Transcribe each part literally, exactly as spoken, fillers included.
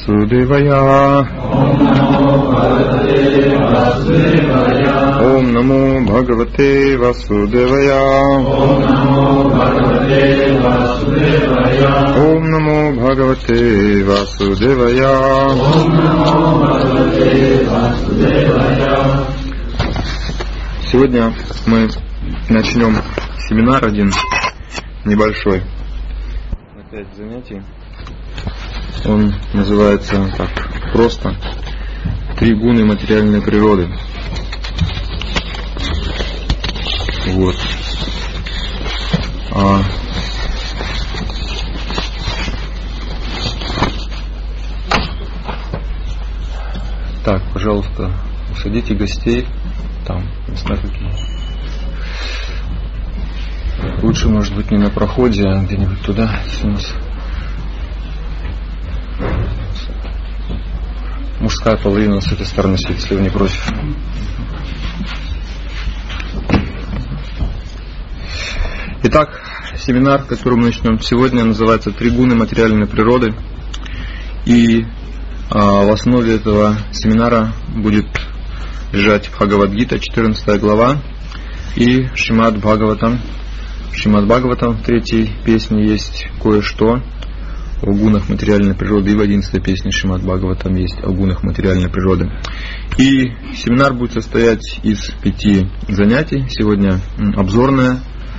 Vasudevaya. Om Namo Bhagavate Vasudevaya. Om Namo Bhagavate Vasudevaya. Сегодня мы начнем семинар один небольшой. Опять занятий. Он называется так просто «Три гуны материальной природы». Вот. А так, пожалуйста, усадите гостей. Там места какие. Лучше, может быть, не на проходе, а где-нибудь туда. Мужская половина с этой стороны сидит, если вы не против. Итак, семинар, который мы начнем сегодня, называется «Три гуны материальной природы». И а, в основе этого семинара будет лежать Бхагавад-гита, четырнадцатая глава, и Шримад Бхагаватам. В Шримад Бхагаватам в третьей песне есть кое-что о гунах материальной природы, и в одиннадцатой песне Шримад Бхагаватам есть о гунах материальной природы. И семинар будет состоять из пяти занятий. Сегодня обзорное,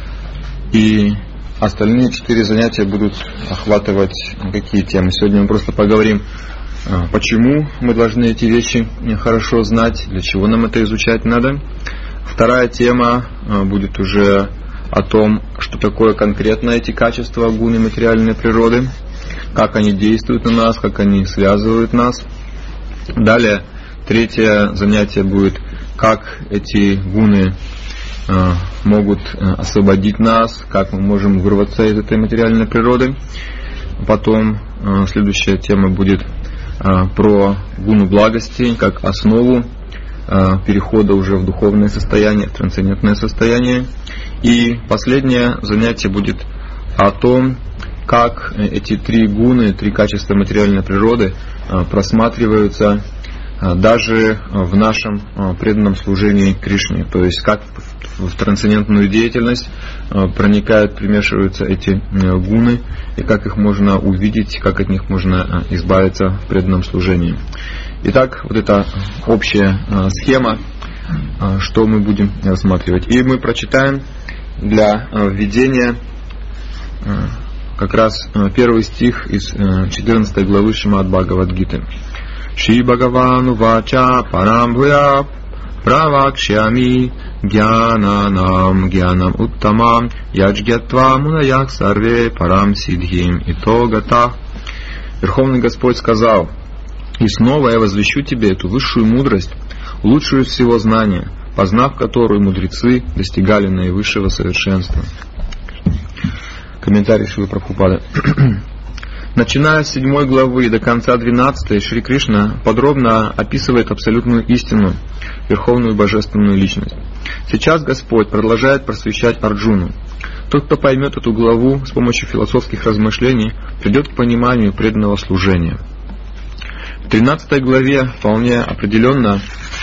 и остальные четыре занятия будут охватывать какие темы. Сегодня мы просто поговорим, почему мы должны эти вещи хорошо знать, для чего нам это изучать надо. Вторая тема будет уже о том, что такое конкретно эти качества гуны материальной природы, как они действуют на нас, как они связывают нас. Далее, третье занятие будет, как эти гуны могут освободить нас, как мы можем вырваться из этой материальной природы. Потом следующая тема будет про гуну благости как основу перехода уже в духовное состояние, в трансцендентное состояние. И последнее занятие будет о том, как эти три гуны, три качества материальной природы просматриваются даже в нашем преданном служении Кришне. То есть как в трансцендентную деятельность проникают, примешиваются эти гуны, и как их можно увидеть, как от них можно избавиться в преданном служении. Итак, вот эта общая схема, что мы будем рассматривать. И мы прочитаем для введения как раз первый стих из четырнадцатой главы Шримад Бхагавад-гиты. Шри Бхагавану Вача Парамбхуя Правакшями Гьянанам Гьянам Уттамам Яджгятва Мунаях Сарве Парам Сидхим Итогата. Верховный Господь сказал: «И снова я возвещу тебе эту высшую мудрость, лучшую всего знания, познав которую мудрецы достигали наивысшего совершенства». Комментарий Шрилы Прабхупады. Начиная с седьмой главы до конца двенадцатой, Шри Кришна подробно описывает абсолютную истину, верховную божественную личность. Сейчас Господь продолжает просвещать Арджуну. Тот, кто поймет эту главу с помощью философских размышлений, придет к пониманию преданного служения. В тринадцатой главе вполне определенно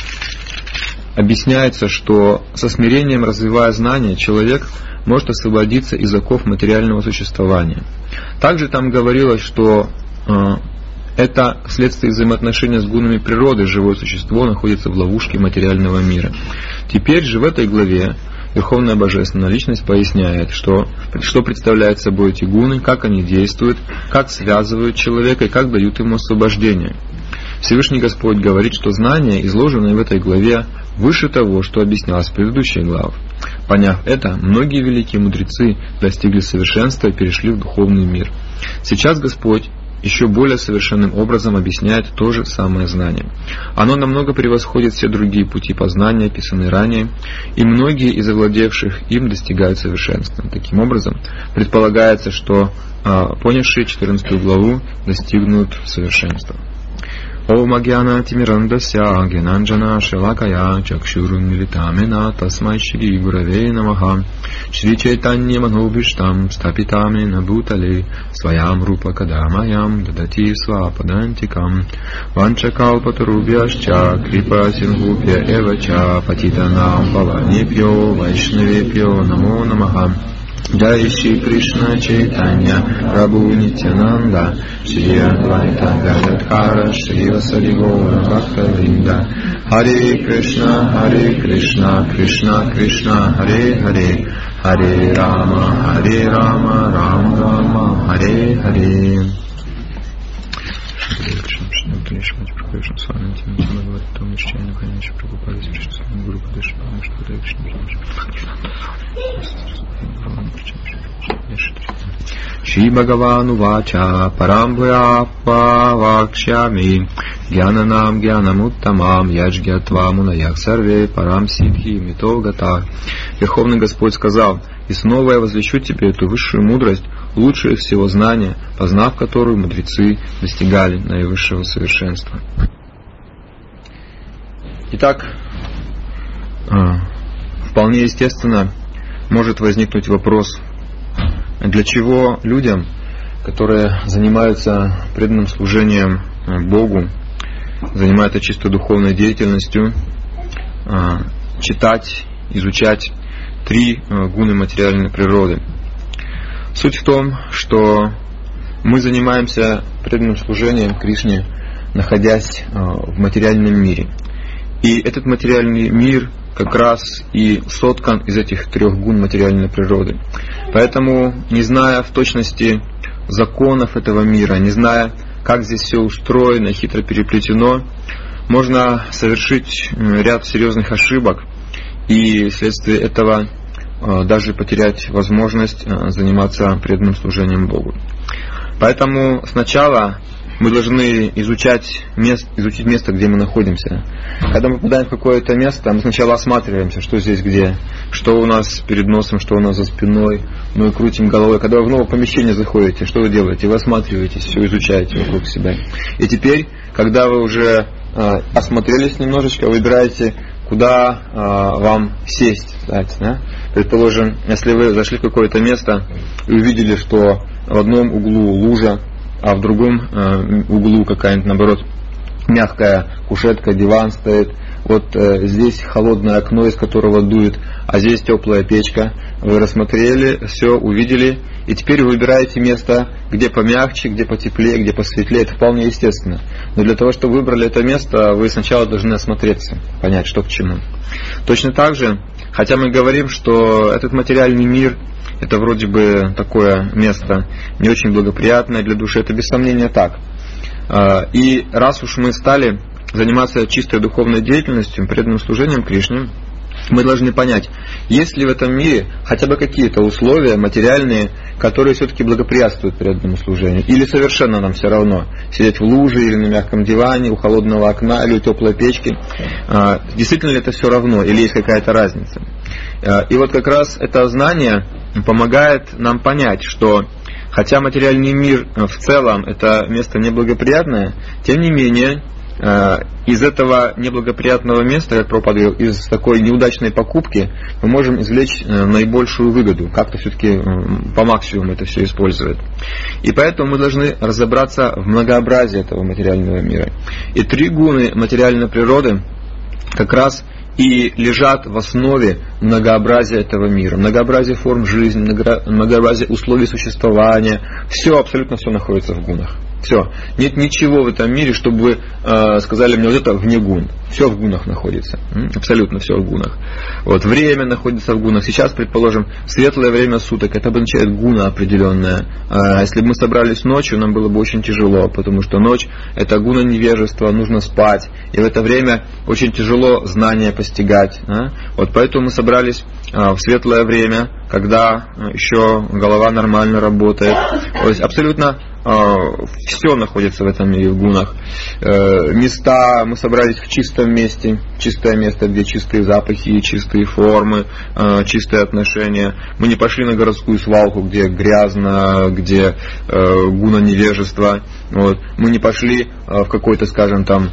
объясняется, что со смирением, развивая знания, человек может освободиться из оков материального существования. Также там говорилось, что э, это вследствие взаимоотношения с гунами природы живое существо находится в ловушке материального мира. Теперь же в этой главе Верховная Божественная Личность поясняет, что, что представляют собой эти гуны, как они действуют, как связывают человека и как дают ему освобождение. Всевышний Господь говорит, что знания, изложенные в этой главе, выше того, что объяснялось в предыдущих главах. Поняв это, многие великие мудрецы достигли совершенства и перешли в духовный мир. Сейчас Господь еще более совершенным образом объясняет то же самое знание. Оно намного превосходит все другие пути познания, описанные ранее, и многие из овладевших им достигают совершенства. Таким образом, предполагается, что а, понявшие четырнадцатую главу достигнут совершенства. Ом Агьяна Тимирандасya Гьянанджана Шалакая Чакшурунмилитамена Тасмай Шри Гураве Намаха Шри Чайтанья Манобиштам Стапитамена Бутале Своям Рупа Кадамаям Дадати Свападантикам Ванчакалпатарубьяшча Крипа Сингупья Эвача Патитанам Паванипьо Вайшнавипьо Намо Намаха Джай Шри Кришна Чайтанья Прабху Нитянанда Шри Адвайта Гададхара Шри Васади Гора Бхактавринда Харе Кришна Харе Кришна Кришна Кришна Харе Харе Харе Рама Харе Рама Рама Рама Харе Харе. Шри Бхагаван Увача Парамбхаяпа Вакшями Гьянанам Гьянамуттамам Яджгьятва Мунаях Сарве Парам Сидхи Митогата. Верховный Господь сказал: и снова я возвещу тебе эту высшую мудрость, лучшее всего знания, познав которую мудрецы достигали наивысшего совершенства. Итак, вполне естественно может возникнуть вопрос, для чего людям, которые занимаются преданным служением Богу, занимаются чисто духовной деятельностью, читать, изучать три гуны материальной природы. Суть в том, что мы занимаемся преданным служением Кришне, находясь в материальном мире. И этот материальный мир как раз и соткан из этих трех гун материальной природы. Поэтому, не зная в точности законов этого мира, не зная, как здесь все устроено, хитро переплетено, можно совершить ряд серьезных ошибок и вследствие этого даже потерять возможность заниматься преданным служением Богу. Поэтому сначала мы должны изучать место, изучить место, где мы находимся. Когда мы попадаем в какое-то место, мы сначала осматриваемся, что здесь где, что у нас перед носом, что у нас за спиной. Мы крутим головой. Когда вы в новое помещение заходите, что вы делаете? Вы осматриваетесь, все изучаете вокруг себя. И теперь, когда вы уже э, осмотрелись немножечко, выбираете, куда э, вам сесть. Кстати, да? Предположим, если вы зашли в какое-то место и увидели, что в одном углу лужа, а в другом э, углу какая-нибудь, наоборот, мягкая кушетка, диван стоит. Вот э, здесь холодное окно, из которого дует, а здесь теплая печка. Вы рассмотрели, все увидели, и теперь вы выбираете место, где помягче, где потеплее, где посветлее. Это вполне естественно. Но для того, чтобы выбрали это место, вы сначала должны осмотреться, понять, что к чему. Точно так же, хотя мы говорим, что этот материальный мир — это вроде бы такое место не очень благоприятное для души, это без сомнения так. И раз уж мы стали заниматься чистой духовной деятельностью, преданным служением Кришне, мы должны понять, есть ли в этом мире хотя бы какие-то условия материальные, которые все-таки благоприятствуют преданному служению, или совершенно нам все равно сидеть в луже или на мягком диване, у холодного окна или у теплой печки. Действительно ли это все равно, или есть какая-то разница? И вот как раз это знание помогает нам понять, что хотя материальный мир в целом это место неблагоприятное, тем не менее из этого неблагоприятного места, как Прабхупада говорил, из такой неудачной покупки мы можем извлечь наибольшую выгоду, как-то все-таки по максимуму это все использовать. И поэтому мы должны разобраться в многообразии этого материального мира. И три гуны материальной природы как раз и лежат в основе многообразия этого мира. Многообразие форм жизни, многообразие условий существования. Все, абсолютно все находится в гунах. Все. Нет ничего в этом мире, чтобы вы э, сказали мне, вот это вне гун. Все в гунах находится. Абсолютно все в гунах. Вот, время находится в гунах. Сейчас, предположим, светлое время суток, это обозначает гуна определенная. А если бы мы собрались ночью, нам было бы очень тяжело, потому что ночь это гуна невежества, нужно спать. И в это время очень тяжело знания постигать. А? Вот поэтому мы собрались а, в светлое время, когда еще голова нормально работает. То есть абсолютно все находится в этом мире в гунах. Места, мы собрались в чистое чистом месте, чистое место, где чистые запахи, чистые формы, чистые отношения. Мы не пошли на городскую свалку, где грязно, где гуна невежества. Вот. Мы не пошли в какой-то, скажем, там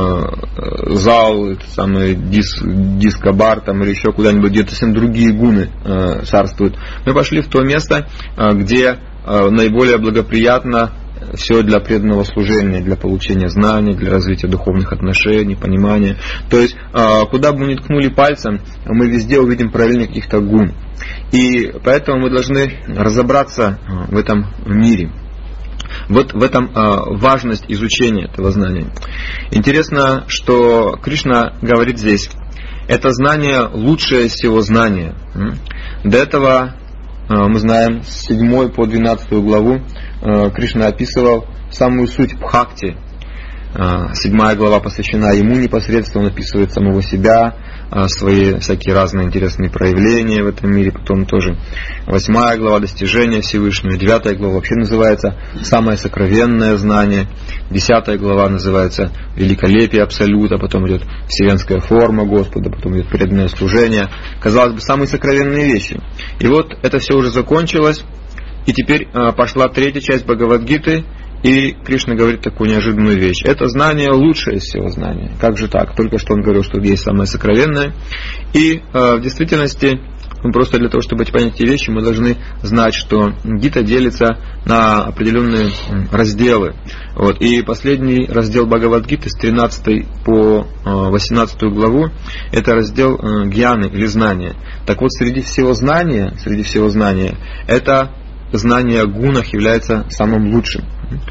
зал, это самый дис, диско-бар там, или еще куда-нибудь, где совсем другие гуны царствуют. Мы пошли в то место, где наиболее благоприятно все для преданного служения, для получения знаний, для развития духовных отношений, понимания. То есть, куда бы мы ни ткнули пальцем, мы везде увидим проявление каких-то гун. И поэтому мы должны разобраться в этом мире. Вот в этом важность изучения этого знания. Интересно, что Кришна говорит здесь, это знание лучшее из всего знания. До этого мы знаем, с седьмой по двенадцатую главу Кришна описывал самую суть бхакти. Седьмая глава посвящена ему непосредственно, он описывает самого себя, свои всякие разные интересные проявления в этом мире. Потом тоже восьмая глава достижения Всевышнего, девятая глава вообще называется самое сокровенное знание, десятая глава называется великолепие Абсолюта, потом идет вселенская форма Господа, потом идет преданное служение. Казалось бы, самые сокровенные вещи. И вот это все уже закончилось, и теперь пошла третья часть Бхагавад-гиты. И Кришна говорит такую неожиданную вещь. Это знание лучшее из всего знания. Как же так? Только что он говорил, что есть самое сокровенное. И э, в действительности, ну, просто для того, чтобы понять эти вещи, мы должны знать, что гита делится на определенные разделы. Вот. И последний раздел Бхагавад-гиты с тринадцатой по восемнадцатую главу, это раздел э, гьяны или знания. Так вот, среди всего знания, среди всего знания, это знание о гунах является самым лучшим.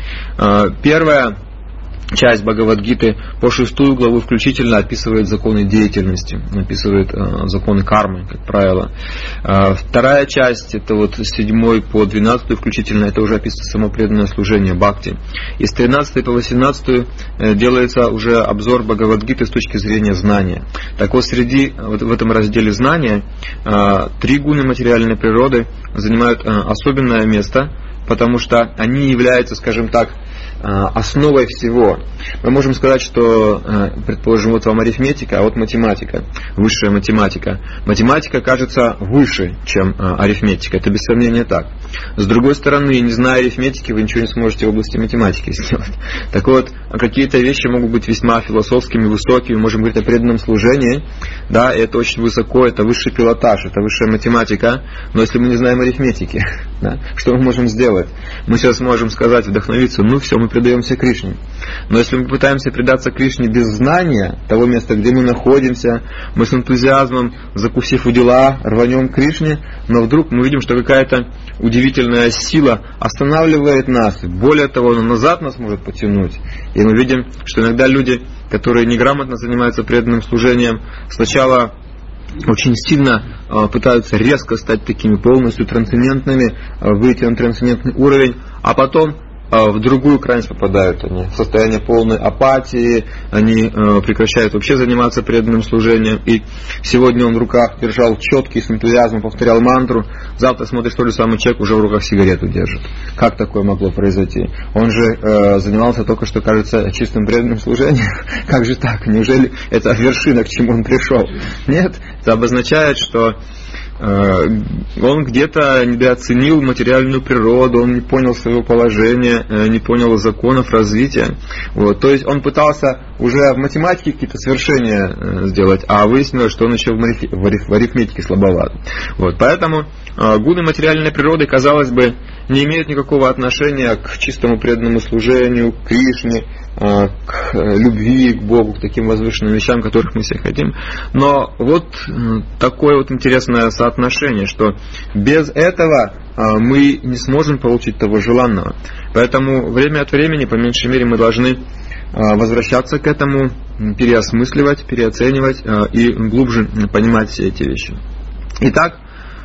Первая часть Бхагавад-гиты по шестую главу включительно описывает законы деятельности, описывает законы кармы, как правило. Вторая часть, это вот с седьмой по двенадцатую включительно, это уже описывает самопреданное служение бхакти. И с тринадцатой по восемнадцатую делается уже обзор Бхагавад-гиты с точки зрения знания. Так вот, среди, вот в этом разделе знания, три гуны материальной природы занимают особенное место, потому что они являются, скажем так, основой всего. Мы можем сказать, что, предположим, вот вам арифметика, а вот математика, высшая математика. Математика кажется выше, чем арифметика. Это без сомнения так. С другой стороны, не зная арифметики, вы ничего не сможете в области математики сделать. Так вот, какие-то вещи могут быть весьма философскими, высокими, можем говорить о преданном служении, да, и это очень высоко, это высший пилотаж, это высшая математика, но если мы не знаем арифметики, да, что мы можем сделать? Мы сейчас можем сказать, вдохновиться, ну все, мы предаемся Кришне. Но если мы пытаемся предаться Кришне без знания того места, где мы находимся, мы с энтузиазмом, закусив у дела, рванем к Кришне, но вдруг мы видим, что какая-то удивительная сила останавливает нас, более того, она назад нас может потянуть. И мы видим, что иногда люди, которые неграмотно занимаются преданным служением, сначала очень сильно э, пытаются резко стать такими полностью трансцендентными, э, выйти на трансцендентный уровень, а потом в другую крайность попадают они, в состояние полной апатии, они э, прекращают вообще заниматься преданным служением. И сегодня он в руках держал четкий, с энтузиазмом повторял мантру, завтра смотришь, то же самый человек уже в руках сигарету держит. Как такое могло произойти? Он же э, занимался только что, кажется, чистым преданным служением. Как же так? Неужели это вершина, к чему он пришел? Нет, это обозначает, что он где-то недооценил материальную природу, он не понял своего положения, не понял законов развития. Вот. То есть он пытался уже в математике какие-то свершения сделать, а выяснилось, что он еще в арифметике слабоват. Вот. Поэтому гуны материальной природы, казалось бы, не имеют никакого отношения к чистому преданному служению, к Кришне, к любви к Богу, к таким возвышенным вещам, которых мы все хотим. Но вот такое вот интересное соотношение, что без этого мы не сможем получить того желанного. Поэтому время от времени, по меньшей мере, мы должны возвращаться к этому, переосмысливать, переоценивать и глубже понимать все эти вещи. Итак,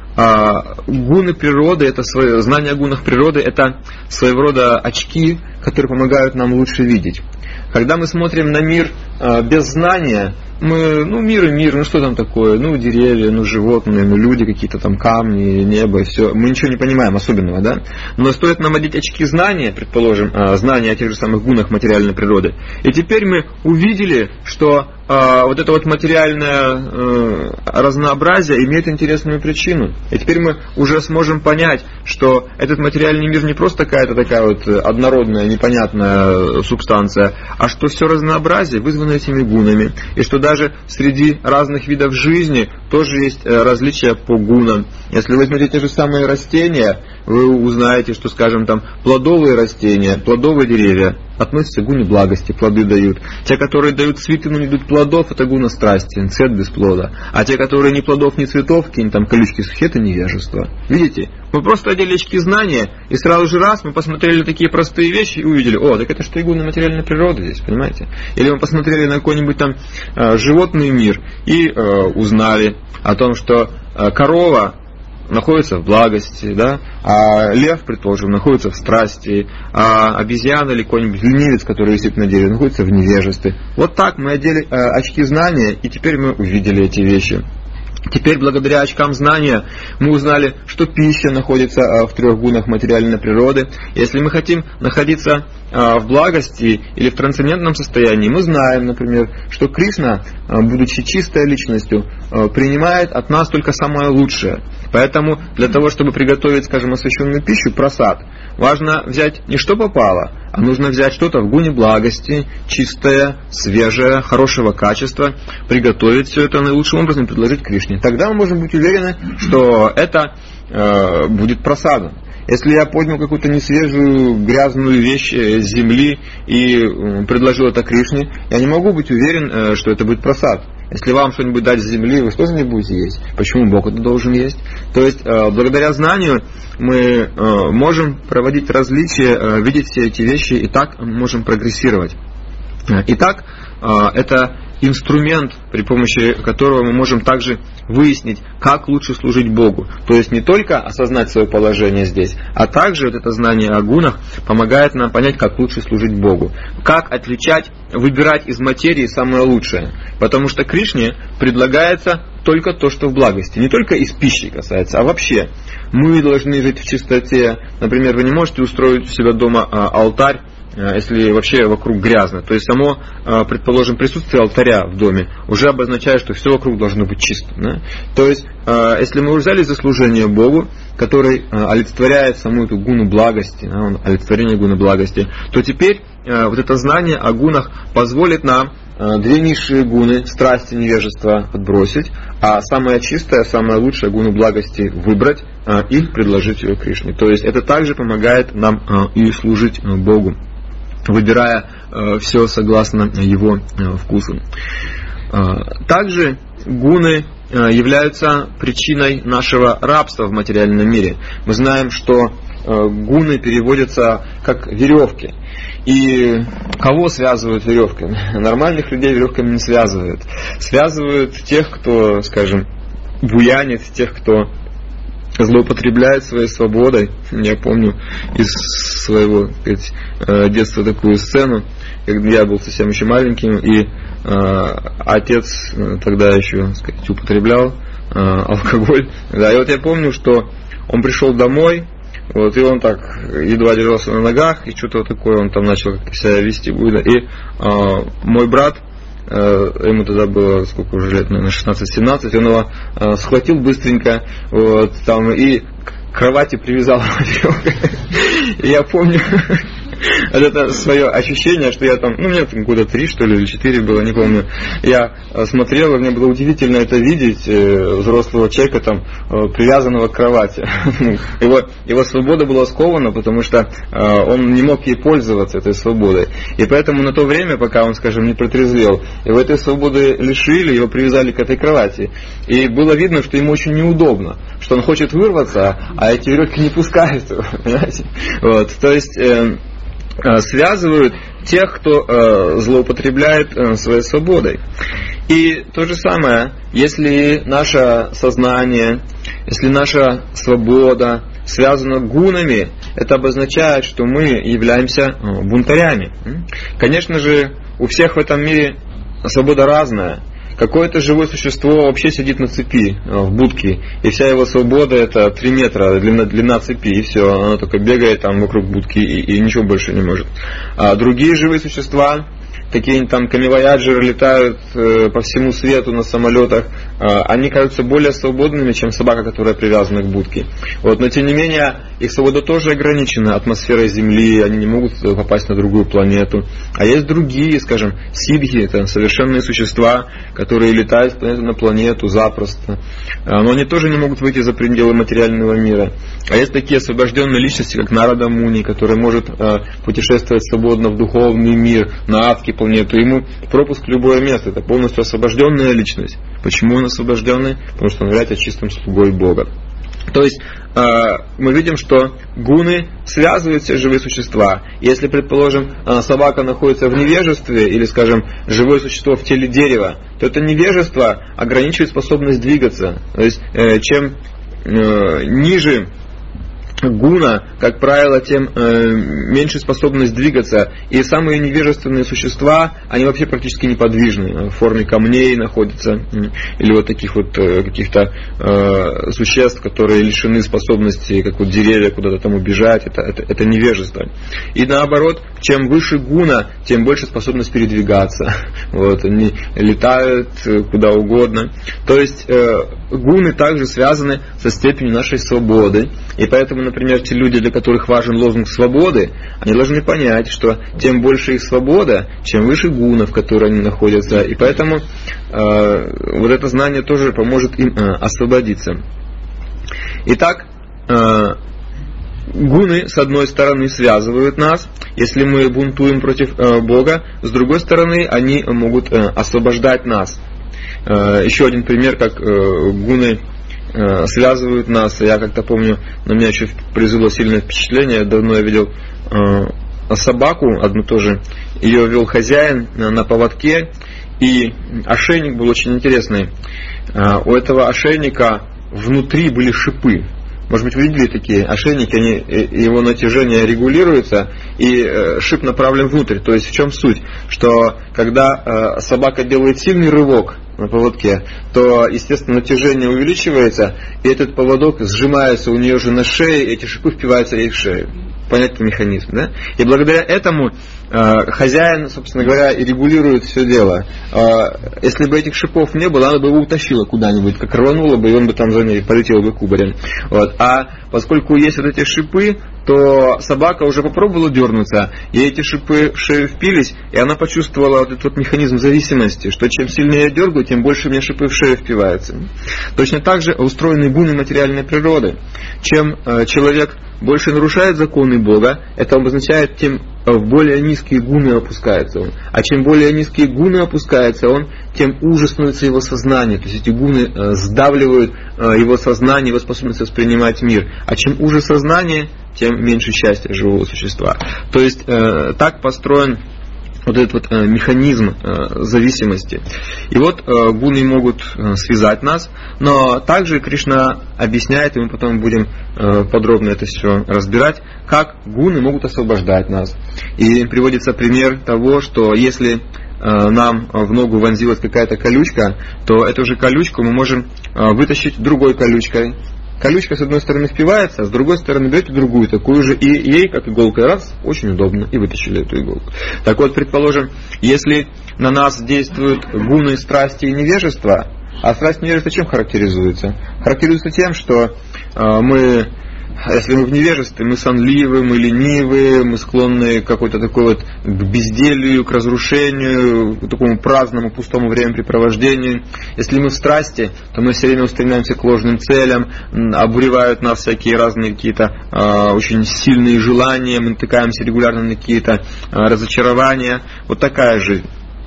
гуны природы, это свое, знание о гунах природы, это своего рода очки, которые помогают нам лучше видеть. Когда мы смотрим на мир э, без знания, мы, ну мир и мир, ну что там такое, ну деревья, ну животные, ну люди, какие-то там камни, небо, и все, мы ничего не понимаем особенного, да? Но стоит нам одеть очки знания, предположим, э, знания о тех же самых гунах материальной природы, и теперь мы увидели, что э, вот это вот материальное э, разнообразие имеет интересную причину. И теперь мы уже сможем понять, что этот материальный мир не просто какая-то такая вот однородная, непонятная субстанция, а что все разнообразие вызвано этими гунами. И что даже среди разных видов жизни тоже есть различия по гунам. Если вы возьмете те же самые растения, вы узнаете, что, скажем, там плодовые растения, плодовые деревья относятся к гуне благости, плоды дают. Те, которые дают цветы, но не дают плодов, это гуна страсти, цвет без плода. А те, которые ни плодов, ни цветов, какие-нибудь там колючки сухие, это невежество. Видите? Мы просто одели очки знания, и сразу же раз мы посмотрели на такие простые вещи и увидели, о, так это что и гуна материальной природы здесь, понимаете? Или мы посмотрели на какой-нибудь там э, животный мир и э, узнали о том, что э, корова находится в благости, да, а лев, предположим, находится в страсти, а обезьяна или какой-нибудь ленивец, который висит на дереве, находится в невежестве. Вот так мы одели э, очки знания, и теперь мы увидели эти вещи. Теперь, благодаря очкам знания, мы узнали, что пища находится в трех гунах материальной природы. Если мы хотим находиться в благости или в трансцендентном состоянии, мы знаем, например, что Кришна, будучи чистой личностью, принимает от нас только самое лучшее. Поэтому для того, чтобы приготовить, скажем, освященную пищу, прасад, важно взять не что попало, а нужно взять что-то в гуне благости, чистое, свежее, хорошего качества, приготовить все это наилучшим образом и предложить Кришне. Тогда мы можем быть уверены, что это э, будет прасадом. Если я поднял какую-то несвежую, грязную вещь с земли и предложил это Кришне, я не могу быть уверен, что это будет прасад. Если вам что-нибудь дать с земли, вы тоже не будете есть. Почему Бог это должен есть? То есть, благодаря знанию мы можем проводить различия, видеть все эти вещи, и так можем прогрессировать. Итак, это инструмент, при помощи которого мы можем также выяснить, как лучше служить Богу. То есть не только осознать свое положение здесь, а также вот это знание о гунах помогает нам понять, как лучше служить Богу. Как отличать, выбирать из материи самое лучшее. Потому что Кришне предлагается только то, что в благости. Не только из пищи касается, а вообще. Мы должны жить в чистоте. Например, вы не можете устроить у себя дома алтарь, если вообще вокруг грязно. То есть само, предположим, присутствие алтаря в доме уже обозначает, что все вокруг должно быть чисто. Да? То есть, если мы взяли за служение Богу, который олицетворяет саму эту гуну благости, да, он олицетворение гуны благости, то теперь вот это знание о гунах позволит нам две низшие гуны, страсти, невежества отбросить, а самое чистое, самое лучшее гуну благости выбрать и предложить ее Кришне. То есть это также помогает нам и служить Богу, выбирая э, все согласно его э, вкусу. Э, также гуны э, являются причиной нашего рабства в материальном мире. Мы знаем, что э, гуны переводятся как веревки. И кого связывают веревки? Нормальных людей веревками не связывают. Связывают тех, кто, скажем, буянит, тех, кто злоупотребляет своей свободой. Я помню из своего, так сказать, детства такую сцену, когда я был совсем еще маленьким, и э, отец тогда еще, так сказать, употреблял э, алкоголь. Да, и вот я помню, что он пришел домой, вот, и он так едва держался на ногах, и что-то вот такое он там начал как-то себя вести. И э, мой брат, ему тогда было сколько уже лет, наверное, шестнадцать-семнадцать, он его э, схватил быстренько вот, там, и к кровати привязал. И я помню это свое ощущение, что я там, ну, мне там года три, что ли, или четыре было, не помню. Я смотрел, и мне было удивительно это видеть, взрослого человека там, привязанного к кровати. Его, его свобода была скована, потому что он не мог ей пользоваться, этой свободой. И поэтому на то время, пока он, скажем, не протрезвел, его этой свободы лишили, его привязали к этой кровати. И было видно, что ему очень неудобно, что он хочет вырваться, а эти веревки не пускают его, понимаете? Вот, то есть э, связывают тех, кто э, злоупотребляет э, своей свободой. И то же самое, если наше сознание, если наша свобода связана гунами, это обозначает, что мы являемся бунтарями. Конечно же, у всех в этом мире свобода разная. Какое-то живое существо вообще сидит на цепи в будке, и вся его свобода это три метра длина, длина цепи, и все, оно только бегает там вокруг будки и, и ничего больше не может. А другие живые существа какие-нибудь там камевояджеры летают э, по всему свету на самолетах, э, они кажутся более свободными, чем собака, которая привязана к будке. Вот, но тем не менее, их свобода тоже ограничена атмосферой Земли, они не могут попасть на другую планету. А есть другие, скажем, сидхи, это совершенные существа, которые летают с планеты на планету запросто. Но они тоже не могут выйти за пределы материального мира. А есть такие освобожденные личности, как Нарада Муни, который может э, путешествовать свободно в духовный мир, на адские планеты. Ему пропуск в любое место. Это полностью освобожденная личность. Почему он освобожденный? Потому что он является чистым слугой Бога. То есть э, мы видим, что гуны связывают все живые существа. Если, предположим, э, собака находится в невежестве, или, скажем, живое существо в теле дерева, то это невежество ограничивает способность двигаться. То есть э, чем э, ниже гуна, как правило, тем э, меньше способность двигаться. И самые невежественные существа, они вообще практически неподвижны, в форме камней находятся, или вот таких вот э, каких-то э, существ, которые лишены способности, как вот деревья, куда-то там убежать. Это, это, это невежество. И наоборот, чем выше гуна, тем больше способность передвигаться. Вот, они летают куда угодно. То есть э, гуны также связаны со степенью нашей свободы. И поэтому, например, те люди, для которых важен лозунг свободы, они должны понять, что тем больше их свобода, чем выше гуна, в которой они находятся. И поэтому э, вот это знание тоже поможет им э, освободиться. Итак, э, гуны, с одной стороны, связывают нас, если мы бунтуем против э, Бога, с другой стороны, они могут э, освобождать нас. Э, еще один пример, как э, гуны связывают нас. Я как-то помню, на меня еще произвело сильное впечатление. Давно я видел э, собаку, одну тоже. Ее вел хозяин на поводке, и ошейник был очень интересный. Э, у этого ошейника внутри были шипы. Может быть, вы видели такие ошейники, они, его натяжение регулируется, и шип направлен внутрь. То есть в чем суть? Что когда собака делает сильный рывок на поводке, то, естественно, натяжение увеличивается, и этот поводок сжимается у нее же на шее, и эти шипы впиваются ей в шею. Понятный механизм, да? И благодаря этому э, хозяин, собственно говоря, и регулирует все дело. Э, если бы этих шипов не было, она бы его утащила куда-нибудь, как рванула бы, и он бы там за ней полетел бы кубарем. Вот. А поскольку есть вот эти шипы, то собака уже попробовала дернуться, и эти шипы в шею впились, и она почувствовала вот этот вот механизм зависимости, что чем сильнее я дергаю, тем больше у меня шипы в шею впиваются. Точно так же устроены гуны материальной природы. Чем э, человек больше нарушает законы Бога, это означает, тем в более низкие гуны опускается он. А чем более низкие гуны опускается он, тем уже становится его сознание. То есть эти гуны э, сдавливают э, его сознание, его способность воспринимать мир. А чем уже сознание, тем меньше счастья живого существа. То есть э, так построен вот этот вот э, механизм э, зависимости. И вот э, гуны могут э, связать нас, но также Кришна объясняет, и мы потом будем э, подробно это все разбирать, как гуны могут освобождать нас. И приводится пример того, что если э, нам в ногу вонзилась какая-то колючка, то эту же колючку мы можем э, вытащить другой колючкой. Колючка с одной стороны впивается, а с другой стороны берете другую такую же, и ей, как иголкой, раз, очень удобно, и вытащили эту иголку. Так вот, предположим, если на нас действуют гуны страсти и невежества, а страсть и невежество чем характеризуется? Характеризуется тем, что э, мы, если мы в невежестве, мы сонливы, мы ленивы, мы склонны к какой-то такой вот к безделью, к разрушению, к такому праздному, пустому времяпрепровождению. Если мы в страсти, то мы все время устремляемся к ложным целям, обуревают нас всякие разные какие-то э, очень сильные желания, мы натыкаемся регулярно на какие-то э, разочарования. Вот такая жизнь.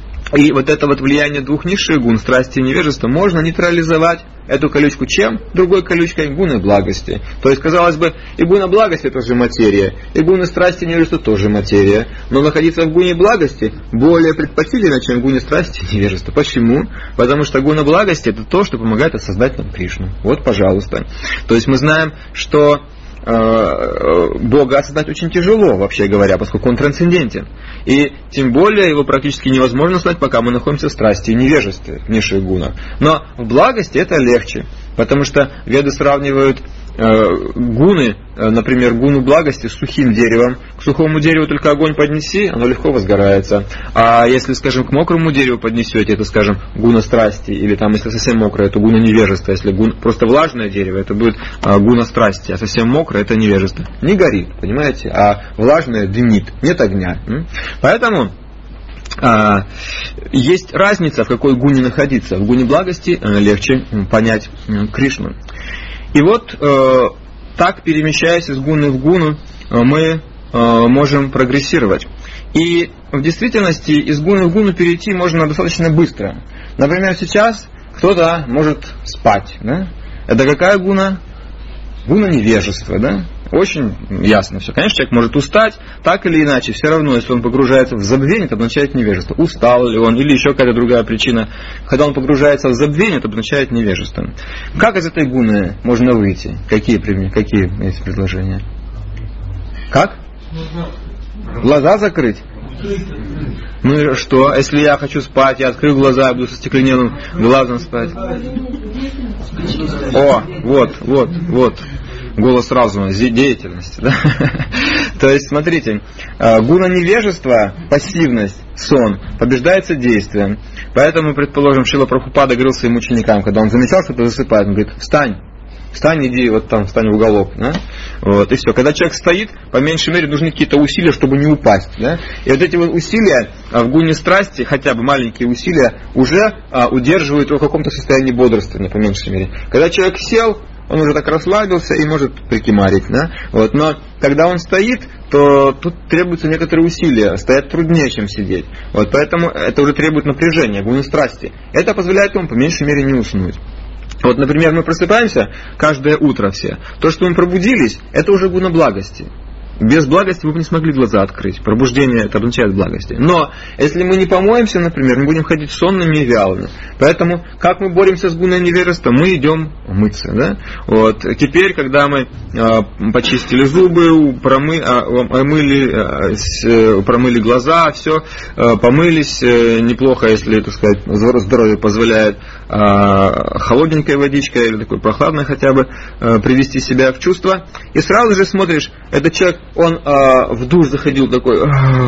И вот это вот влияние двух низших гун, страсти и невежества, можно нейтрализовать эту колючку чем? Другой колючкой гуны благости. То есть, казалось бы, и гуна благости это же материя, и гуны страсти и невежества тоже материя. Но находиться в гуне благости более предпочтительно, чем в гуне страсти и невежества. Почему? Потому что гуна благости это то, что помогает осознать нам Кришну. Вот, пожалуйста. То есть мы знаем, что Бога осознать очень тяжело, вообще говоря, поскольку Он трансцендентен. И тем более его практически невозможно знать, пока мы находимся в страсти и невежестве, в низших гунах. Но в благости это легче, потому что веды сравнивают гуны, например, гуну благости с сухим деревом. К сухому дереву только огонь поднеси, оно легко возгорается. А если, скажем, к мокрому дереву поднесете, это, скажем, гуна страсти, или там, если совсем мокрое, это гуна невежества. Если гун, просто влажное дерево, это будет гуна страсти, а совсем мокрое, это невежество. Не горит, понимаете, а влажное дымит, нет огня. Поэтому А, есть разница, в какой гуне находиться. В гуне благости легче понять Кришну. И вот э, так, перемещаясь из гуны в гуну, мы э, можем прогрессировать. И в действительности из гуны в гуну перейти можно достаточно быстро. Например, сейчас кто-то может спать. Да? Это какая гуна? Гуна невежества, да? Очень ясно все. Конечно, человек может устать, так или иначе, все равно, если он погружается в забвение, это означает невежество. Устал ли он, или еще какая-то другая причина. Когда он погружается в забвение, это означает невежество. Как из этой гуны можно выйти? Какие, какие есть предложения? Как? Глаза закрыть? Ну и что? Если я хочу спать, я открыл глаза, я буду со стекленелым глазом спать. О, вот, вот, вот. Голос разума, деятельности. Да? То есть, смотрите, гуна невежества, пассивность, сон, побеждается действием. Поэтому, предположим, Шрила Прабхупада говорил своим ученикам, когда он замечал, что-то засыпает, он говорит: встань, встань, иди вот там, встань в уголок. Да? Вот, и все. Когда человек стоит, по меньшей мере нужны какие-то усилия, чтобы не упасть. Да? И вот эти вот усилия в гуне страсти, хотя бы маленькие усилия, уже а, удерживают его в каком-то состоянии бодрствования, по меньшей мере. Когда человек сел, он уже так расслабился и может прикимарить. Да? Вот. Но когда он стоит, то тут требуются некоторые усилия. Стоять труднее, чем сидеть. Вот. Поэтому это уже требует напряжения, гуны страсти. Это позволяет ему по меньшей мере не уснуть. Вот, например, мы просыпаемся каждое утро все. То, что мы пробудились, это уже гуна благости. Без благости вы бы не смогли глаза открыть. Пробуждение это означает благости. Но если мы не помоемся, например, мы будем ходить сонными и вялыми. Поэтому, как мы боремся с гуной невежества, мы идем мыться. Да? Вот. Теперь, когда мы э, почистили зубы, промы, э, омыли, э, промыли глаза, все, э, помылись, э, неплохо, если, так сказать, здоровье позволяет, э, холодненькой водичкой или такой прохладной хотя бы, э, привести себя в чувство. И сразу же смотришь, этот человек, он э, в душ заходил такой,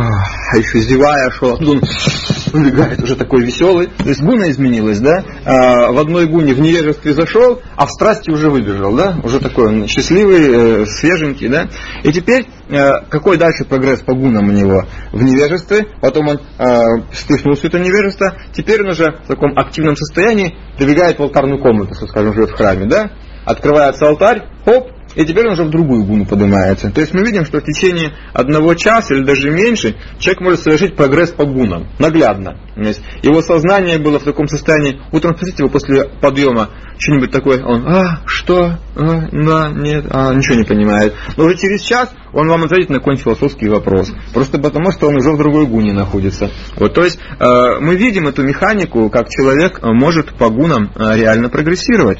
а еще зевая шел, он выбегает уже такой веселый. То есть гуна изменилась, да? Э, в одной гуне в невежестве зашел, а в страсти уже выбежал, да? Уже такой он счастливый, э, свеженький, да? И теперь э, какой дальше прогресс по гунам у него? В невежестве, потом он э, стихнул все это невежество, теперь он уже в таком активном состоянии прибегает в алтарную комнату, что, скажем, живет в храме, да? Открывается алтарь, хоп, и теперь он уже в другую гуну поднимается. То есть мы видим, что в течение одного часа или даже меньше человек может совершить прогресс по гунам. Наглядно. Его сознание было в таком состоянии. Утром спросите его после подъема что-нибудь такое. Он, а, что? А, да, нет, а, ничего не понимает. Но уже через час он вам ответит на какой-нибудь философский вопрос. Просто потому, что он уже в другой гуне находится. Вот, то есть э, мы видим эту механику, как человек может по гунам э, реально прогрессировать.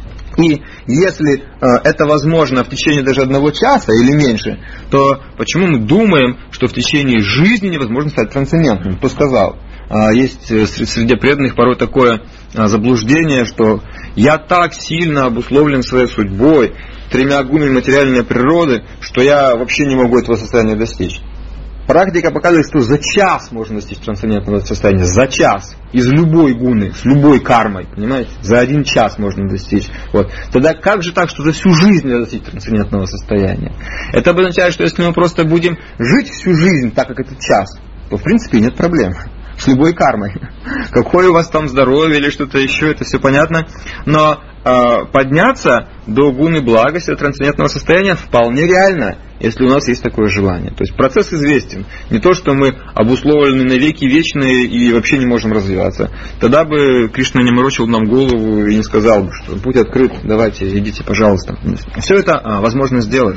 И если э, это возможно в течение даже одного часа или меньше, то почему мы думаем, что в течение жизни невозможно стать трансцендентным? Кто сказал? Э, есть среди преданных порой такое э, заблуждение, что я так сильно обусловлен своей судьбой, тремя гунами материальной природы, что я вообще не могу этого состояния достичь. Практика показывает, что за час можно достичь трансцендентного состояния. За час. Из любой гуны, с любой кармой. Понимаете? За один час можно достичь. Вот. Тогда как же так, что за всю жизнь надо достичь трансцендентного состояния? Это обозначает, что если мы просто будем жить всю жизнь так, как этот час, то в принципе нет проблем. С любой кармой. Какое у вас там здоровье или что-то еще, это все понятно. Но э, подняться до гуны благости, до трансцендентного состояния вполне реально, если у нас есть такое желание. То есть процесс известен. Не то, что мы обусловлены на веки вечные и вообще не можем развиваться. Тогда бы Кришна не морочил нам голову и не сказал бы, что путь открыт, давайте, идите, пожалуйста. Все это а, возможно сделать.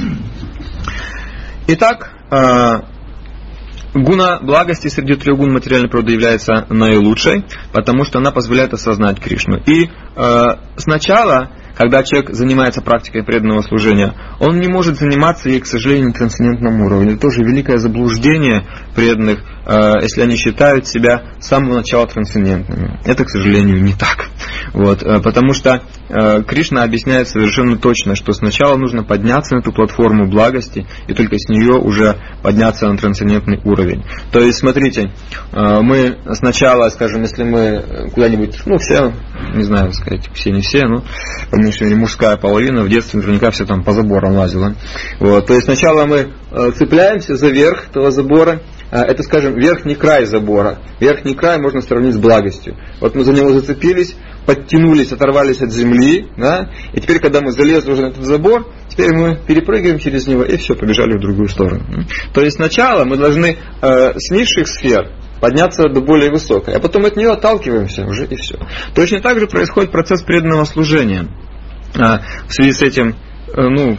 Итак, а, гуна благости среди трех гун материальной природы является наилучшей, потому что она позволяет осознать Кришну. И э, сначала, когда человек занимается практикой преданного служения, он не может заниматься ей, к сожалению, на трансцендентном уровне. Это тоже великое заблуждение преданных, э, если они считают себя с самого начала трансцендентными. Это, к сожалению, не так. Вот, потому что э, Кришна объясняет совершенно точно, что сначала нужно подняться на эту платформу благости, и только с нее уже подняться на трансцендентный уровень. То есть, смотрите, э, мы сначала, скажем, если мы куда-нибудь, ну, все, не знаю, сказать, все не все, ну, по меньшей мере, мужская половина, в детстве наверняка все там по заборам лазила. Вот, то есть, сначала мы э, цепляемся за верх этого забора. Это, скажем, верхний край забора. Верхний край можно сравнить с благостью. Вот мы за него зацепились, подтянулись, оторвались от земли, да? И теперь, когда мы залезли уже на этот забор, теперь мы перепрыгиваем через него и все, побежали в другую сторону. То есть сначала мы должны э, с низших сфер подняться до более высокой, а потом от нее отталкиваемся уже и все. Точно так же происходит процесс преданного служения. А, в связи с этим, э, ну...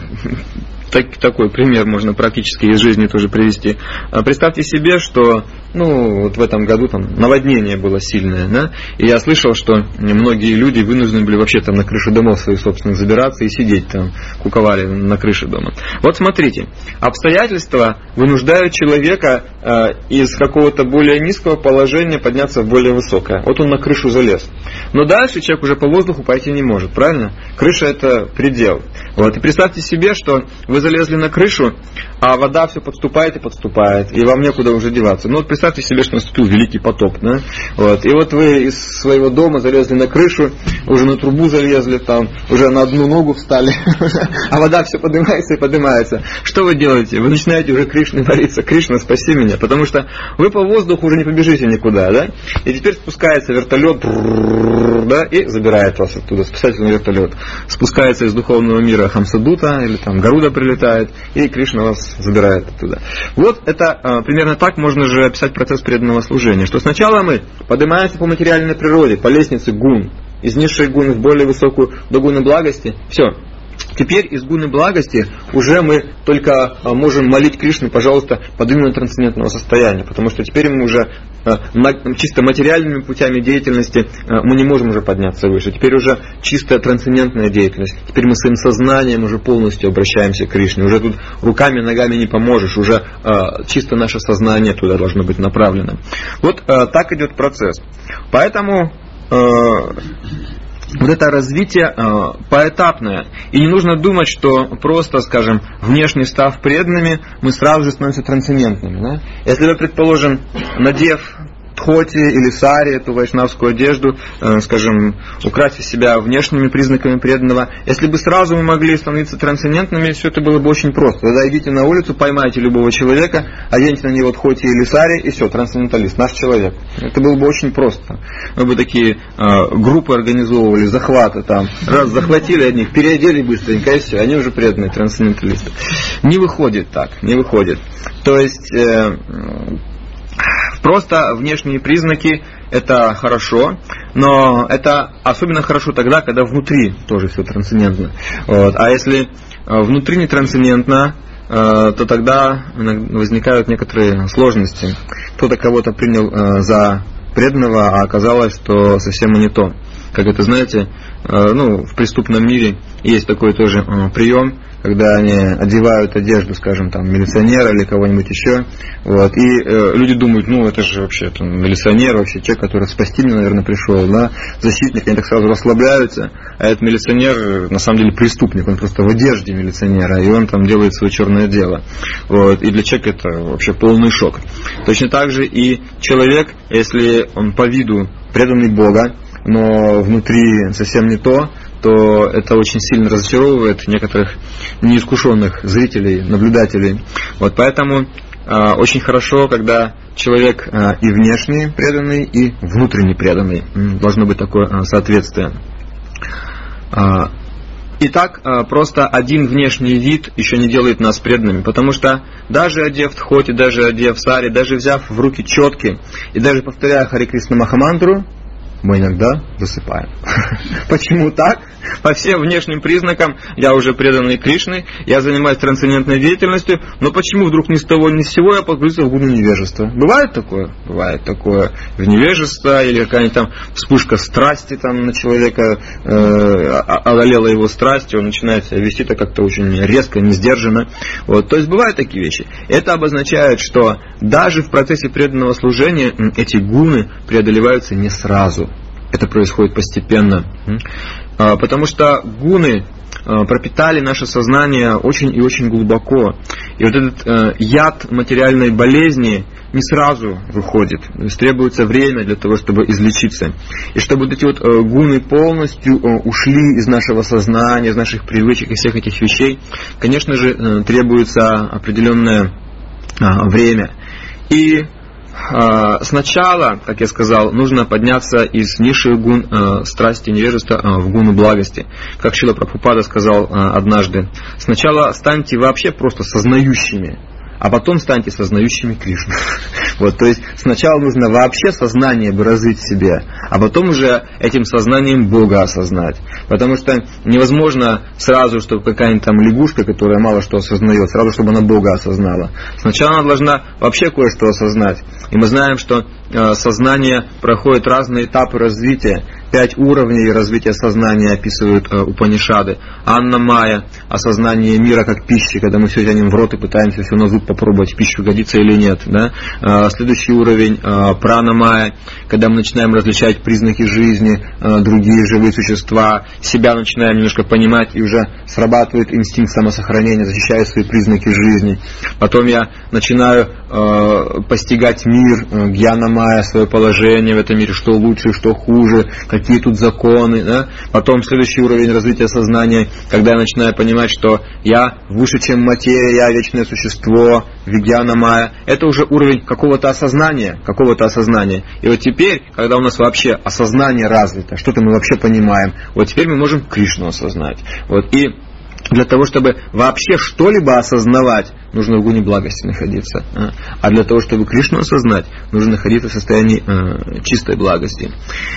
Так, такой пример можно практически из жизни тоже привести. Представьте себе, что ну, вот в этом году там наводнение было сильное, да? И я слышал, что многие люди вынуждены были вообще там на крышу домов своих собственных забираться и сидеть там, куковали на крыше дома. Вот смотрите, обстоятельства вынуждают человека э, из какого-то более низкого положения подняться в более высокое. Вот он на крышу залез. Но дальше человек уже по воздуху пойти не может, правильно? Крыша — это предел. Вот. И представьте себе, что вы залезли на крышу, а вода все подступает и подступает, и вам некуда уже деваться. Ну вот представьте себе, что наступил великий потоп, да? Вот. И вот вы из своего дома залезли на крышу, уже на трубу залезли, там, уже на одну ногу встали, а вода все поднимается и поднимается. Что вы делаете? Вы начинаете уже Кришне молиться: Кришна, спаси меня, потому что вы по воздуху уже не побежите никуда, да? И теперь спускается вертолет, да, и забирает вас оттуда, спасательный вертолет. Спускается из духовного мира Хамсадута, или там Гаруда прилетает, и Кришна вас забирает оттуда. Вот это э, примерно так можно же описать процесс преданного служения, что сначала мы поднимаемся по материальной природе, по лестнице гун, из низшей гуны в более высокую, до гуны благости, все. Теперь из гуны благости уже мы только можем молить Кришну: пожалуйста, подними на трансцендентного состояния, потому что теперь мы уже чисто материальными путями деятельности мы не можем уже подняться выше. Теперь уже чисто трансцендентная деятельность. Теперь мы своим сознанием уже полностью обращаемся к Кришне. Уже тут руками, ногами не поможешь, уже чисто наше сознание туда должно быть направлено. Вот так идет процесс. Поэтому вот это развитие э, поэтапное. И не нужно думать, что просто, скажем, внешне став преданными, мы сразу же становимся трансцендентными. Да? Если вы, предположим, надев тхоти или сари, эту вайшнавскую одежду, э, скажем, украсив себя внешними признаками преданного, если бы сразу мы могли становиться трансцендентными, все это было бы очень просто. Тогда идите на улицу, поймайте любого человека, оденьте на него тхоти или сари, и все, трансценденталист, наш человек. Это было бы очень просто. Мы бы такие э, группы организовывали, захваты там, раз захватили одних, переодели быстренько, и все, они уже преданные трансценденталисты. Не выходит так, не выходит. То есть... Э, Просто внешние признаки — это хорошо, но это особенно хорошо тогда, когда внутри тоже все трансцендентно. Вот. А если внутри не трансцендентно, то тогда возникают некоторые сложности. Кто-то кого-то принял за преданного, а оказалось, что совсем не то. Как это, знаете, ну, в преступном мире есть такой тоже прием, когда они одевают одежду, скажем, там, милиционера или кого-нибудь еще, вот, и э, люди думают: ну, это же вообще там, милиционер, вообще человек, который спасти меня, наверное, пришел, да, защитник, они так сразу расслабляются, а этот милиционер, на самом деле, преступник, он просто в одежде милиционера, и он там делает свое черное дело, вот, и для человека это вообще полный шок. Точно так же и человек, если он по виду преданный Бога, но внутри совсем не то, то это очень сильно разочаровывает некоторых неискушенных зрителей, наблюдателей. Вот поэтому э, очень хорошо, когда человек э, и внешний преданный, и внутренний преданный. Должно быть такое э, соответствие. Э, Итак, э, просто один внешний вид еще не делает нас преданными, потому что даже одев тхоти, даже одев сари, даже взяв в руки четки и даже повторяя Харе Кришна Махамантру, мы иногда засыпаем. Почему так? По всем внешним признакам я уже преданный Кришне, я занимаюсь трансцендентной деятельностью, но почему вдруг ни с того ни с сего я погрузился в гуну невежества? Бывает такое? Бывает такое. В невежество или какая-нибудь там вспышка страсти там на человека э, одолела его страсть, он начинает себя вести-то как-то очень резко, не сдержанно. Вот. То есть бывают такие вещи. Это обозначает, что даже в процессе преданного служения эти гуны преодолеваются не сразу. это происходит постепенно. Потому что гуны пропитали наше сознание очень и очень глубоко. И вот этот э, яд материальной болезни не сразу выходит. То есть требуется время для того, чтобы излечиться. И чтобы вот эти вот э, гуны полностью э, ушли из нашего сознания, из наших привычек и всех этих вещей, конечно же, э, требуется определенное э, время. И сначала, как я сказал, нужно подняться из низших гун э, страсти невежества э, в гуну благости. Как Шрила Прабхупада сказал э, однажды, сначала станьте вообще просто сознающими, а потом станьте сознающими Кришну. Вот, то есть сначала нужно вообще сознание бы развить в себе, а потом уже этим сознанием Бога осознать. Потому что невозможно сразу, чтобы какая-нибудь там лягушка, которая мало что осознает, сразу, чтобы она Бога осознала. Сначала она должна вообще кое-что осознать. И мы знаем, что э, сознание проходит разные этапы развития. Пять уровней развития сознания описывают э, Упанишады. Анна Майя, осознание мира как пищи, когда мы все тянем в рот и пытаемся все на зуб попробовать, в пищу годится или нет. Да? Э, следующий уровень э, Прана Майя, когда мы начинаем различать признаки жизни, э, другие живые существа, себя начинаем немножко понимать, и уже срабатывает инстинкт самосохранения, защищая свои признаки жизни. Потом я начинаю э, постигать мир, э, Гьяна Майя, свое положение в этом мире, что лучше, что хуже, какие тут законы. Да? Потом следующий уровень развития сознания, когда я начинаю понимать, что я выше, чем материя, я вечное существо, Вигьяна Майя. Это уже уровень какого-то осознания, какого-то осознания. И вот теперь, когда у нас вообще осознание развито, что-то мы вообще понимаем, вот теперь мы можем Кришну осознать. Вот. И для того, чтобы вообще что-либо осознавать, нужно в гуне благости находиться. А для того, чтобы Кришну осознать, нужно находиться в состоянии э, чистой благости.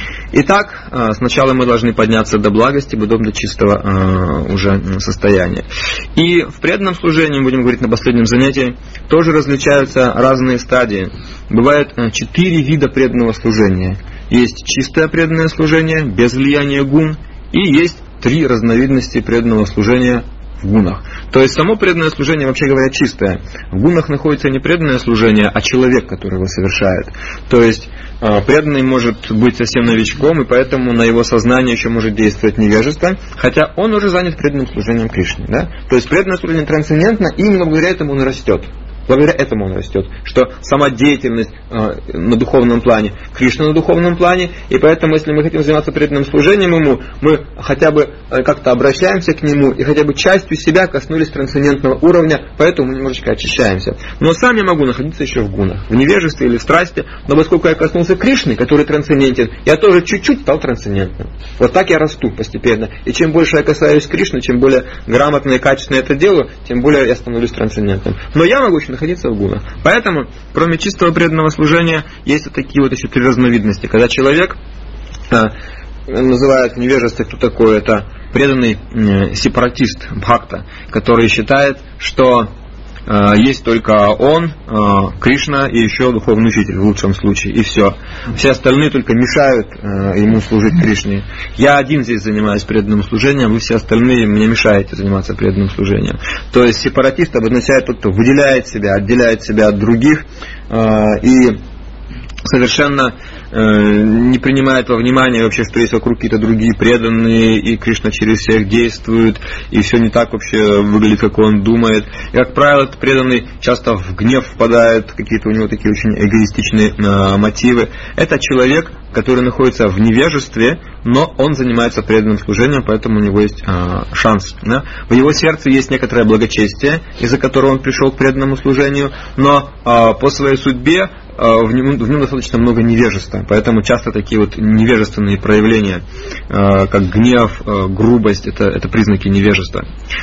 Итак, э, сначала мы должны подняться до благости, потом до чистого э, уже состояния. И в преданном служении, будем говорить на последнем занятии, тоже различаются разные стадии. Бывает э, четыре вида преданного служения. Есть чистое преданное служение, без влияния гун, и есть три разновидности преданного служения в гунах. То есть само преданное служение, вообще говоря, чистое. В гунах находится не преданное служение, а человек, который его совершает. То есть преданный может быть совсем новичком, и поэтому на его сознание еще может действовать невежество, хотя он уже занят преданным служением Кришне. Да? То есть преданное служение трансцендентно, и именно благодаря этому он растет. Благодаря этому он растет, что сама деятельность э, на духовном плане, Кришна на духовном плане, и поэтому, если мы хотим заниматься преданным служением Ему, мы хотя бы э, как-то обращаемся к Нему и хотя бы частью себя коснулись трансцендентного уровня, поэтому мы немножечко очищаемся. Но сам я могу находиться еще в гунах, в невежестве или в страсти, но поскольку я коснулся Кришны, который трансцендентен, я тоже чуть-чуть стал трансцендентным. Вот так я расту постепенно. И чем больше я касаюсь Кришны, чем более грамотно и качественно это делаю, тем более я становлюсь трансцендентным. Но я могу еще находиться в гунах. Поэтому, кроме чистого преданного служения, есть вот такие вот еще три разновидности. Когда человек э, называют в невежестве, кто такой, это преданный э, сепаратист, бхакта, который считает, что э, есть только он, э, Кришна и еще духовный учитель в лучшем случае, и все. Все остальные только мешают э, ему служить Кришне. Я один здесь занимаюсь преданным служением, вы все остальные мне мешаете заниматься преданным служением. То есть сепаратист обозначает тот, кто выделяет себя, отделяет себя от других э, и совершенно э, не принимает во внимание вообще, что есть вокруг какие-то другие преданные, и Кришна через всех действует, и все не так вообще выглядит, как он думает. И, как правило, этот преданный часто в гнев впадает, какие-то у него такие очень эгоистичные э, мотивы. Это человек, который находится в невежестве, но он занимается преданным служением, поэтому у него есть э, шанс. Да? В его сердце есть некоторое благочестие, из-за которого он пришел к преданному служению, но э, по своей судьбе в нем, в нем достаточно много невежества, поэтому часто такие вот невежественные проявления, как гнев, грубость, это, это признаки невежества.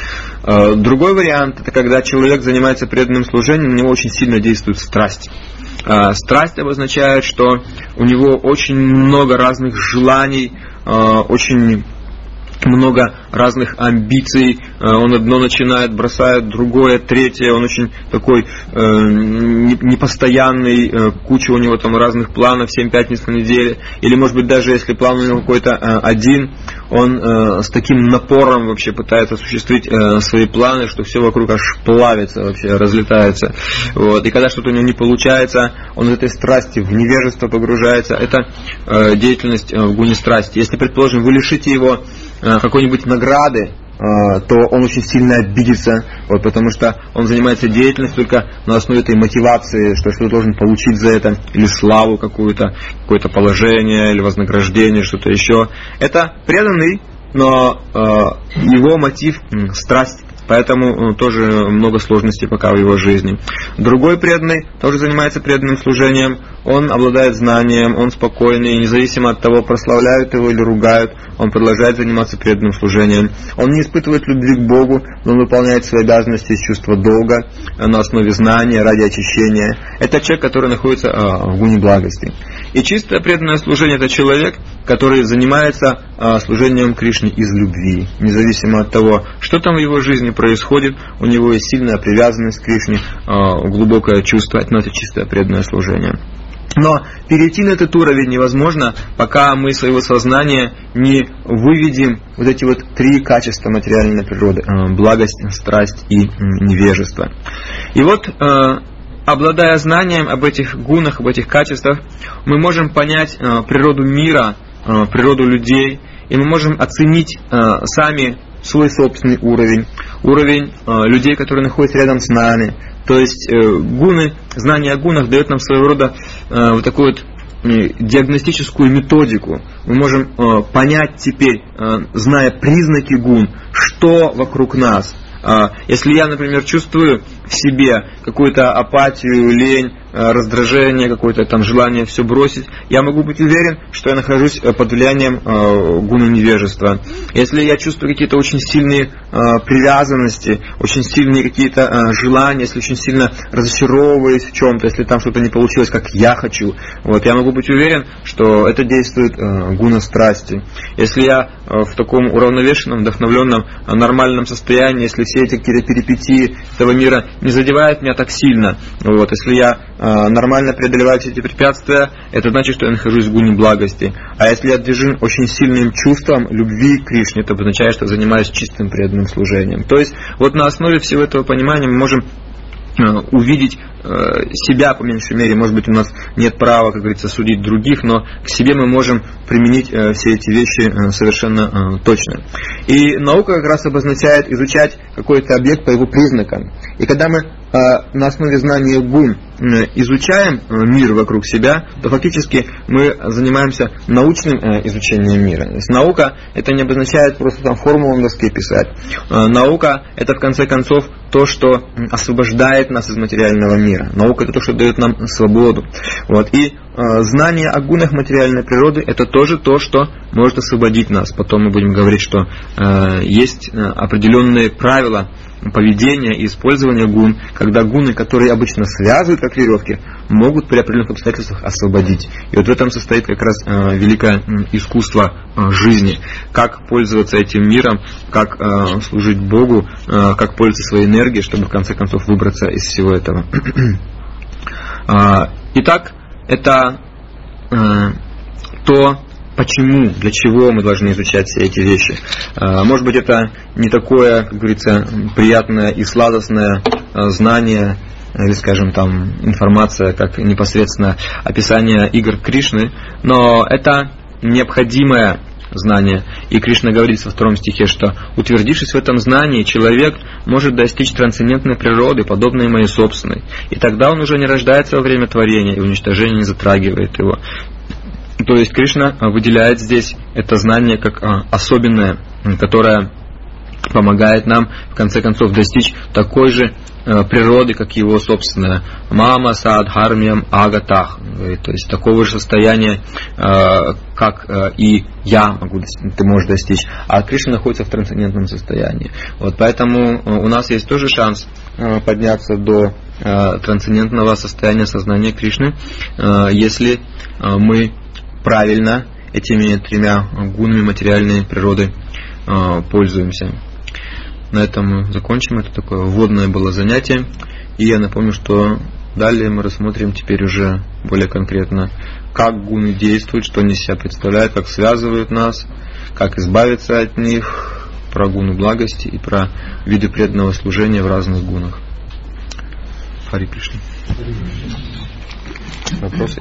Другой вариант, это когда человек занимается преданным служением, на него очень сильно действует страсть. Страсть обозначает, что у него очень много разных желаний, очень много разных амбиций, он одно начинает, бросает другое, третье, он очень такой э, непостоянный, э, куча у него там разных планов, семь пятниц на неделе, или может быть даже если план у него какой-то э, один, он э, с таким напором вообще пытается осуществить э, свои планы, что все вокруг аж плавится, вообще разлетается. Вот. И когда что-то у него не получается, он в этой страсти, в невежество погружается. Это э, деятельность э, в гуне страсти. Если, предположим, вы лишите его э, какой-нибудь награды, то он очень сильно обидится, вот, потому что он занимается деятельностью только на основе этой мотивации, что что-то должен получить за это, или славу какую-то, какое-то положение, или вознаграждение, что-то еще. Это преданный, но э, его мотив – страсть. Поэтому тоже много сложностей пока в его жизни. Другой преданный тоже занимается преданным служением. Он обладает знанием, он спокойный, независимо от того, прославляют его или ругают, он продолжает заниматься преданным служением. Он не испытывает любви к Богу, но он выполняет свои обязанности из чувства долга на основе знания, ради очищения. Это человек, который находится в гуне благости. И чистое преданное служение – это человек, который занимается служением Кришне из любви, независимо от того, что там в его жизни происходит, у него есть сильная привязанность к Кришне, глубокое чувство, это чистое преданное служение. Но перейти на этот уровень невозможно, пока мы своего сознания не выведем вот эти вот три качества материальной природы: благость, страсть и невежество. И вот, обладая знанием об этих гунах, об этих качествах, мы можем понять природу мира, природу людей, и мы можем оценить сами свой собственный уровень, уровень людей, которые находятся рядом с нами. То есть гуны, знание о гунах дает нам своего рода вот такую вот диагностическую методику. Мы можем понять теперь, зная признаки гун, что вокруг нас. Если я, например, чувствую в себе какую-то апатию, лень, раздражение, какое-то там желание все бросить, я могу быть уверен, что я нахожусь под влиянием гуна невежества. Если я чувствую какие-то очень сильные привязанности, очень сильные какие-то желания, если очень сильно разочаровываюсь в чем-то, если там что-то не получилось, как я хочу, вот, я могу быть уверен, что это действует гуна страсти. Если я в таком уравновешенном, вдохновленном, нормальном состоянии, если все эти какие-то перипетии этого мира не задевают меня так сильно, вот, если я нормально преодолеваю все эти препятствия, это значит, что я нахожусь в гуне благости. А если я движим очень сильным чувством любви к Кришне, это означает, что я занимаюсь чистым преданным служением. То есть, вот на основе всего этого понимания мы можем увидеть себя, по меньшей мере. Может быть, у нас нет права, как говорится, судить других, но к себе мы можем применить все эти вещи совершенно точно. И наука как раз обозначает изучать какой-то объект по его признакам. И когда мы на основе знания гун изучаем мир вокруг себя, то фактически мы занимаемся научным изучением мира. То есть наука это не обозначает просто там формулу на доске писать. Наука это в конце концов то, что освобождает нас из материального мира. Наука это то, что дает нам свободу. Вот. И э, знание о гунах материальной природы это тоже то, что может освободить нас. Потом мы будем говорить, что э, есть определенные правила поведения и использования гун, когда гуны, которые обычно связывают как веревки, могут при определенных обстоятельствах освободить. И вот в этом состоит как раз э, великое искусство э, жизни. Как пользоваться этим миром, как э, служить Богу, э, как пользоваться своей энергией, чтобы в конце концов выбраться из всего этого. Итак, это э, то, почему, для чего мы должны изучать все эти вещи. Может быть, это не такое, как говорится, приятное и сладостное знание, или, скажем, там, информация, как непосредственно описание игр Кришны, но это необходимое знание. И Кришна говорит во втором стихе, что утвердившись в этом знании, человек может достичь трансцендентной природы, подобной моей собственной. И тогда он уже не рождается во время творения, и уничтожение не затрагивает его. То есть Кришна выделяет здесь это знание как особенное, которое помогает нам в конце концов достичь такой же природы, как его собственная. Мама садхармиям агатах. То есть такого же состояния, как и я могу, ты можешь достичь. А Кришна находится в трансцендентном состоянии. Вот поэтому у нас есть тоже шанс подняться до трансцендентного состояния сознания Кришны, если мы правильно этими тремя гунами материальной природы пользуемся. На этом мы закончим. Это такое вводное было занятие. И я напомню, что далее мы рассмотрим теперь уже более конкретно как гуны действуют, что они из себя представляют, как связывают нас, как избавиться от них, про гуны благости и про виды преданного служения в разных гунах. Хари Кришна. Вопросы?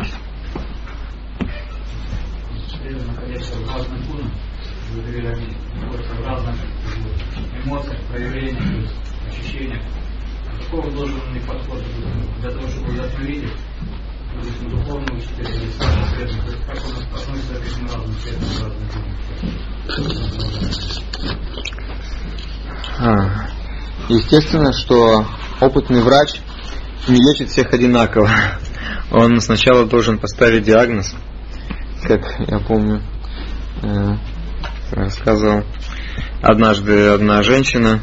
Находящихся в разных гунах, вы говорили, они находятся в разных эмоциях, проявлениях, ощущениях. Какого должен у них подход для того, чтобы удовлетворить их, допустим, духовного учителя или старшего преданного, то есть как он относится к этим разным преданным, разным гунам? Естественно, что опытный врач не лечит всех одинаково. Он сначала должен поставить диагноз, как я помню, э, рассказывал однажды одна женщина,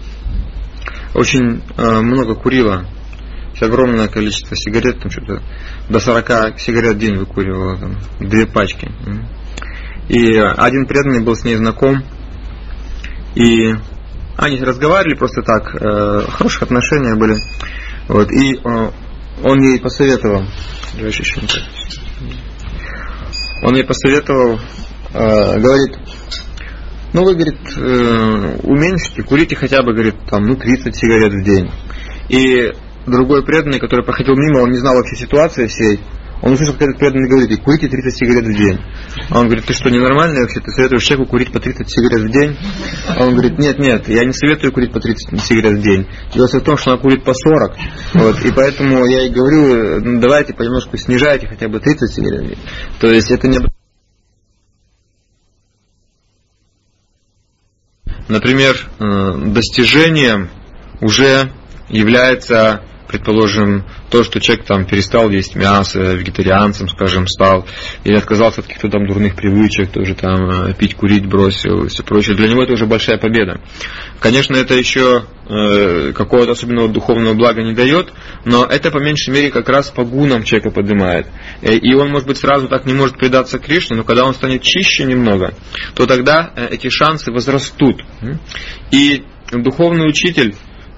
очень э, много курила, огромное количество сигарет, там что-то до сорока сигарет в день выкуривала, там, две пачки. И один преданный был с ней знаком, и они разговаривали просто так, э, хороших отношения были, вот, и э, он ей посоветовал, он ей посоветовал, э, говорит, ну вы, говорит, э, уменьшите, курите хотя бы, говорит, там, ну, тридцать сигарет в день. И другой преданный, который проходил мимо, он не знал вообще ситуации всей, он услышал, как этот преданный говорит, курите тридцать сигарет в день. А он говорит, ты что, ненормальный вообще, ты советуешь человеку курить по тридцать сигарет в день? А он говорит, нет, нет, я не советую курить по тридцать сигарет в день. Дело в том, что она курит по сорок, вот, и поэтому я ей говорю, ну, давайте понемножку снижайте хотя бы тридцать сигарет в день. То есть это не... Например, достижением уже является, предположим, то, что человек там перестал есть мясо, вегетарианцем, скажем, стал, или отказался от каких-то там дурных привычек, тоже там пить, курить бросил и все прочее. Для него это уже большая победа. Конечно, это еще э, какого-то особенного духовного блага не дает, но это по меньшей мере как раз по гунам человека поднимает. И он, может быть, сразу так не может предаться Кришне, но когда он станет чище немного, то тогда эти шансы возрастут. И духовный учитель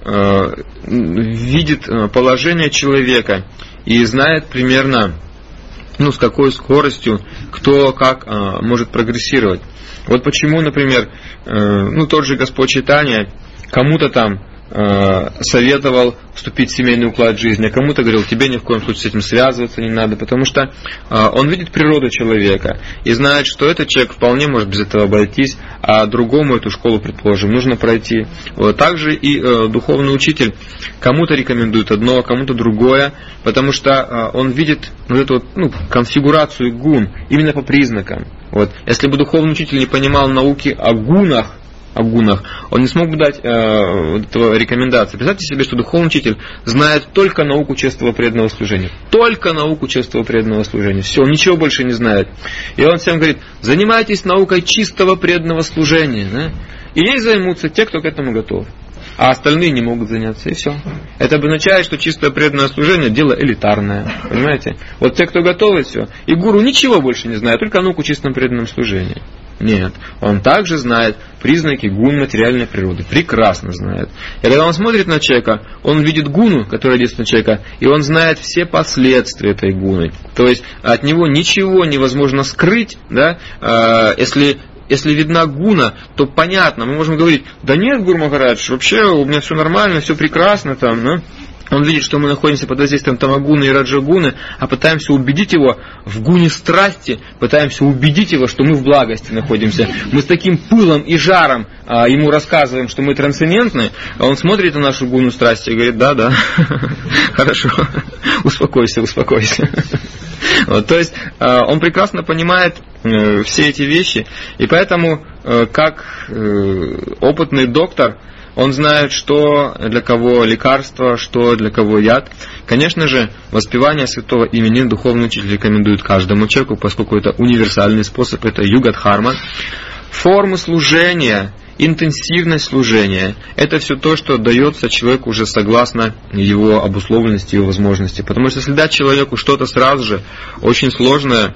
видит положение человека и знает примерно, ну, с какой скоростью кто как а, может прогрессировать. Вот почему, например, э, ну, тот же Господь Чайтанья кому-то там э, советовал вступить в семейный уклад жизни, а кому-то говорил, тебе ни в коем случае с этим связываться не надо, потому что э, он видит природу человека и знает, что этот человек вполне может без этого обойтись, а другому эту школу, предположим, нужно пройти. Вот. Также и э, духовный учитель кому-то рекомендует одно, кому-то другое, потому что э, он видит вот эту вот, ну, конфигурацию гун именно по признакам. Вот. Если бы духовный учитель не понимал науки о гунах, о гунах, он не смог бы дать э, этого рекомендации. Представьте себе, что духовный учитель знает только науку честного преданного служения. Только науку честного преданного служения. Все, он ничего больше не знает. И он всем говорит, занимайтесь наукой чистого преданного служения. Да? И ей займутся те, кто к этому готов. А остальные не могут заняться, и все. Это обозначает, что чистое преданное служение – дело элитарное. Понимаете? Вот те, кто готовы, и все. И гуру ничего больше не знает, только науку чистом преданном служении. Нет, он также знает признаки гун материальной природы. Прекрасно знает. И когда он смотрит на человека, он видит гуну, которая действует на человека, и он знает все последствия этой гуны. То есть от него ничего невозможно скрыть, да, если... Если видна гуна, то понятно, мы можем говорить, да нет, Гуру Махарадж, вообще у меня все нормально, все прекрасно там, да? Он видит, что мы находимся под воздействием тамагуны и раджагуны, а пытаемся убедить его в гуне страсти, пытаемся убедить его, что мы в благости находимся. Мы с таким пылом и жаром а, ему рассказываем, что мы трансцендентны, а он смотрит на нашу гуну страсти и говорит, да, да, хорошо, успокойся, успокойся. Вот, то есть он прекрасно понимает э, все эти вещи, и поэтому, э, как э, опытный доктор, он знает, что для кого лекарство, что для кого яд. Конечно же, воспевание святого имени духовный учитель рекомендует каждому человеку, поскольку это универсальный способ, это югадхарма. Формы служения, интенсивность служения – это все то, что дается человеку уже согласно его обусловленности, его возможности. Потому что если дать человеку что-то сразу же, очень сложное,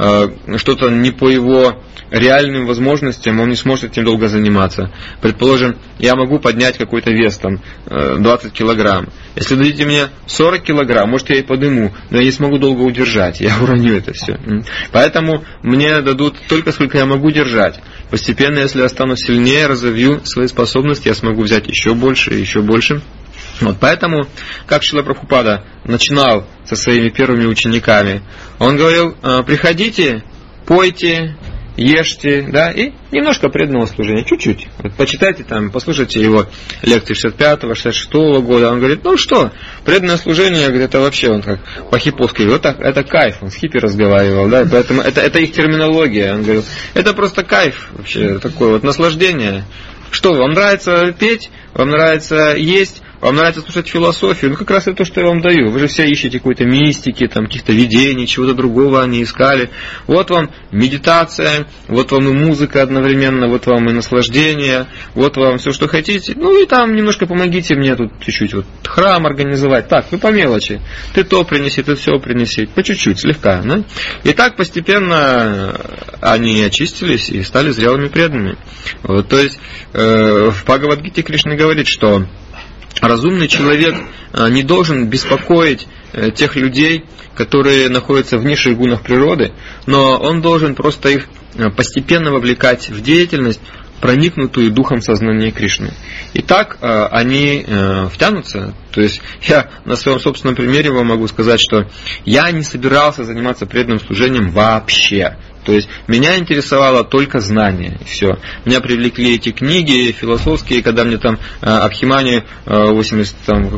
что-то не по его реальным возможностям, он не сможет этим долго заниматься. Предположим, я могу поднять какой-то вес, там, двадцать килограмм. Если дадите мне сорок килограмм, может, я и подыму, но я не смогу долго удержать, я уроню это все. Поэтому мне дадут только сколько я могу держать. Постепенно, если я стану сильнее, разовью свои способности, я смогу взять еще больше и еще больше. Вот, поэтому, как Шрила Прабхупада начинал со своими первыми учениками, он говорил: приходите, пойте, ешьте, да, и немножко преданного служения, чуть-чуть. Вот почитайте там, послушайте его лекции шестьдесят пятого, шестьдесят шестого года. Он говорит: ну что, преданное служение, говорит, это вообще, он как по-хипповски, вот так, это кайф, он с хиппи разговаривал, да, поэтому это, это их терминология. Он говорил: это просто кайф, вообще такое вот наслаждение. Что, вам нравится петь, вам нравится есть, вам нравится слушать философию? Ну, как раз это то, что я вам даю. Вы же все ищете какой-то мистики, там, каких-то видений, чего-то другого они искали. Вот вам медитация, вот вам и музыка одновременно, вот вам и наслаждение, вот вам все, что хотите. Ну, и там немножко помогите мне тут чуть-чуть вот храм организовать. Так, ну, по мелочи. Ты то принеси, ты все принеси. По чуть-чуть, слегка. Да? И так постепенно они очистились и стали зрелыми преданными. Вот, то есть, э, в Бхагавад-гите Кришна говорит, что разумный человек не должен беспокоить тех людей, которые находятся в низших гунах природы, но он должен просто их постепенно вовлекать в деятельность, проникнутую духом сознания Кришны. И так они втянутся. То есть я на своем собственном примере вам могу сказать, что я не собирался заниматься преданным служением вообще. То есть меня интересовало только знание, и все. Меня привлекли эти книги философские, когда мне там Абхимани в восемьдесят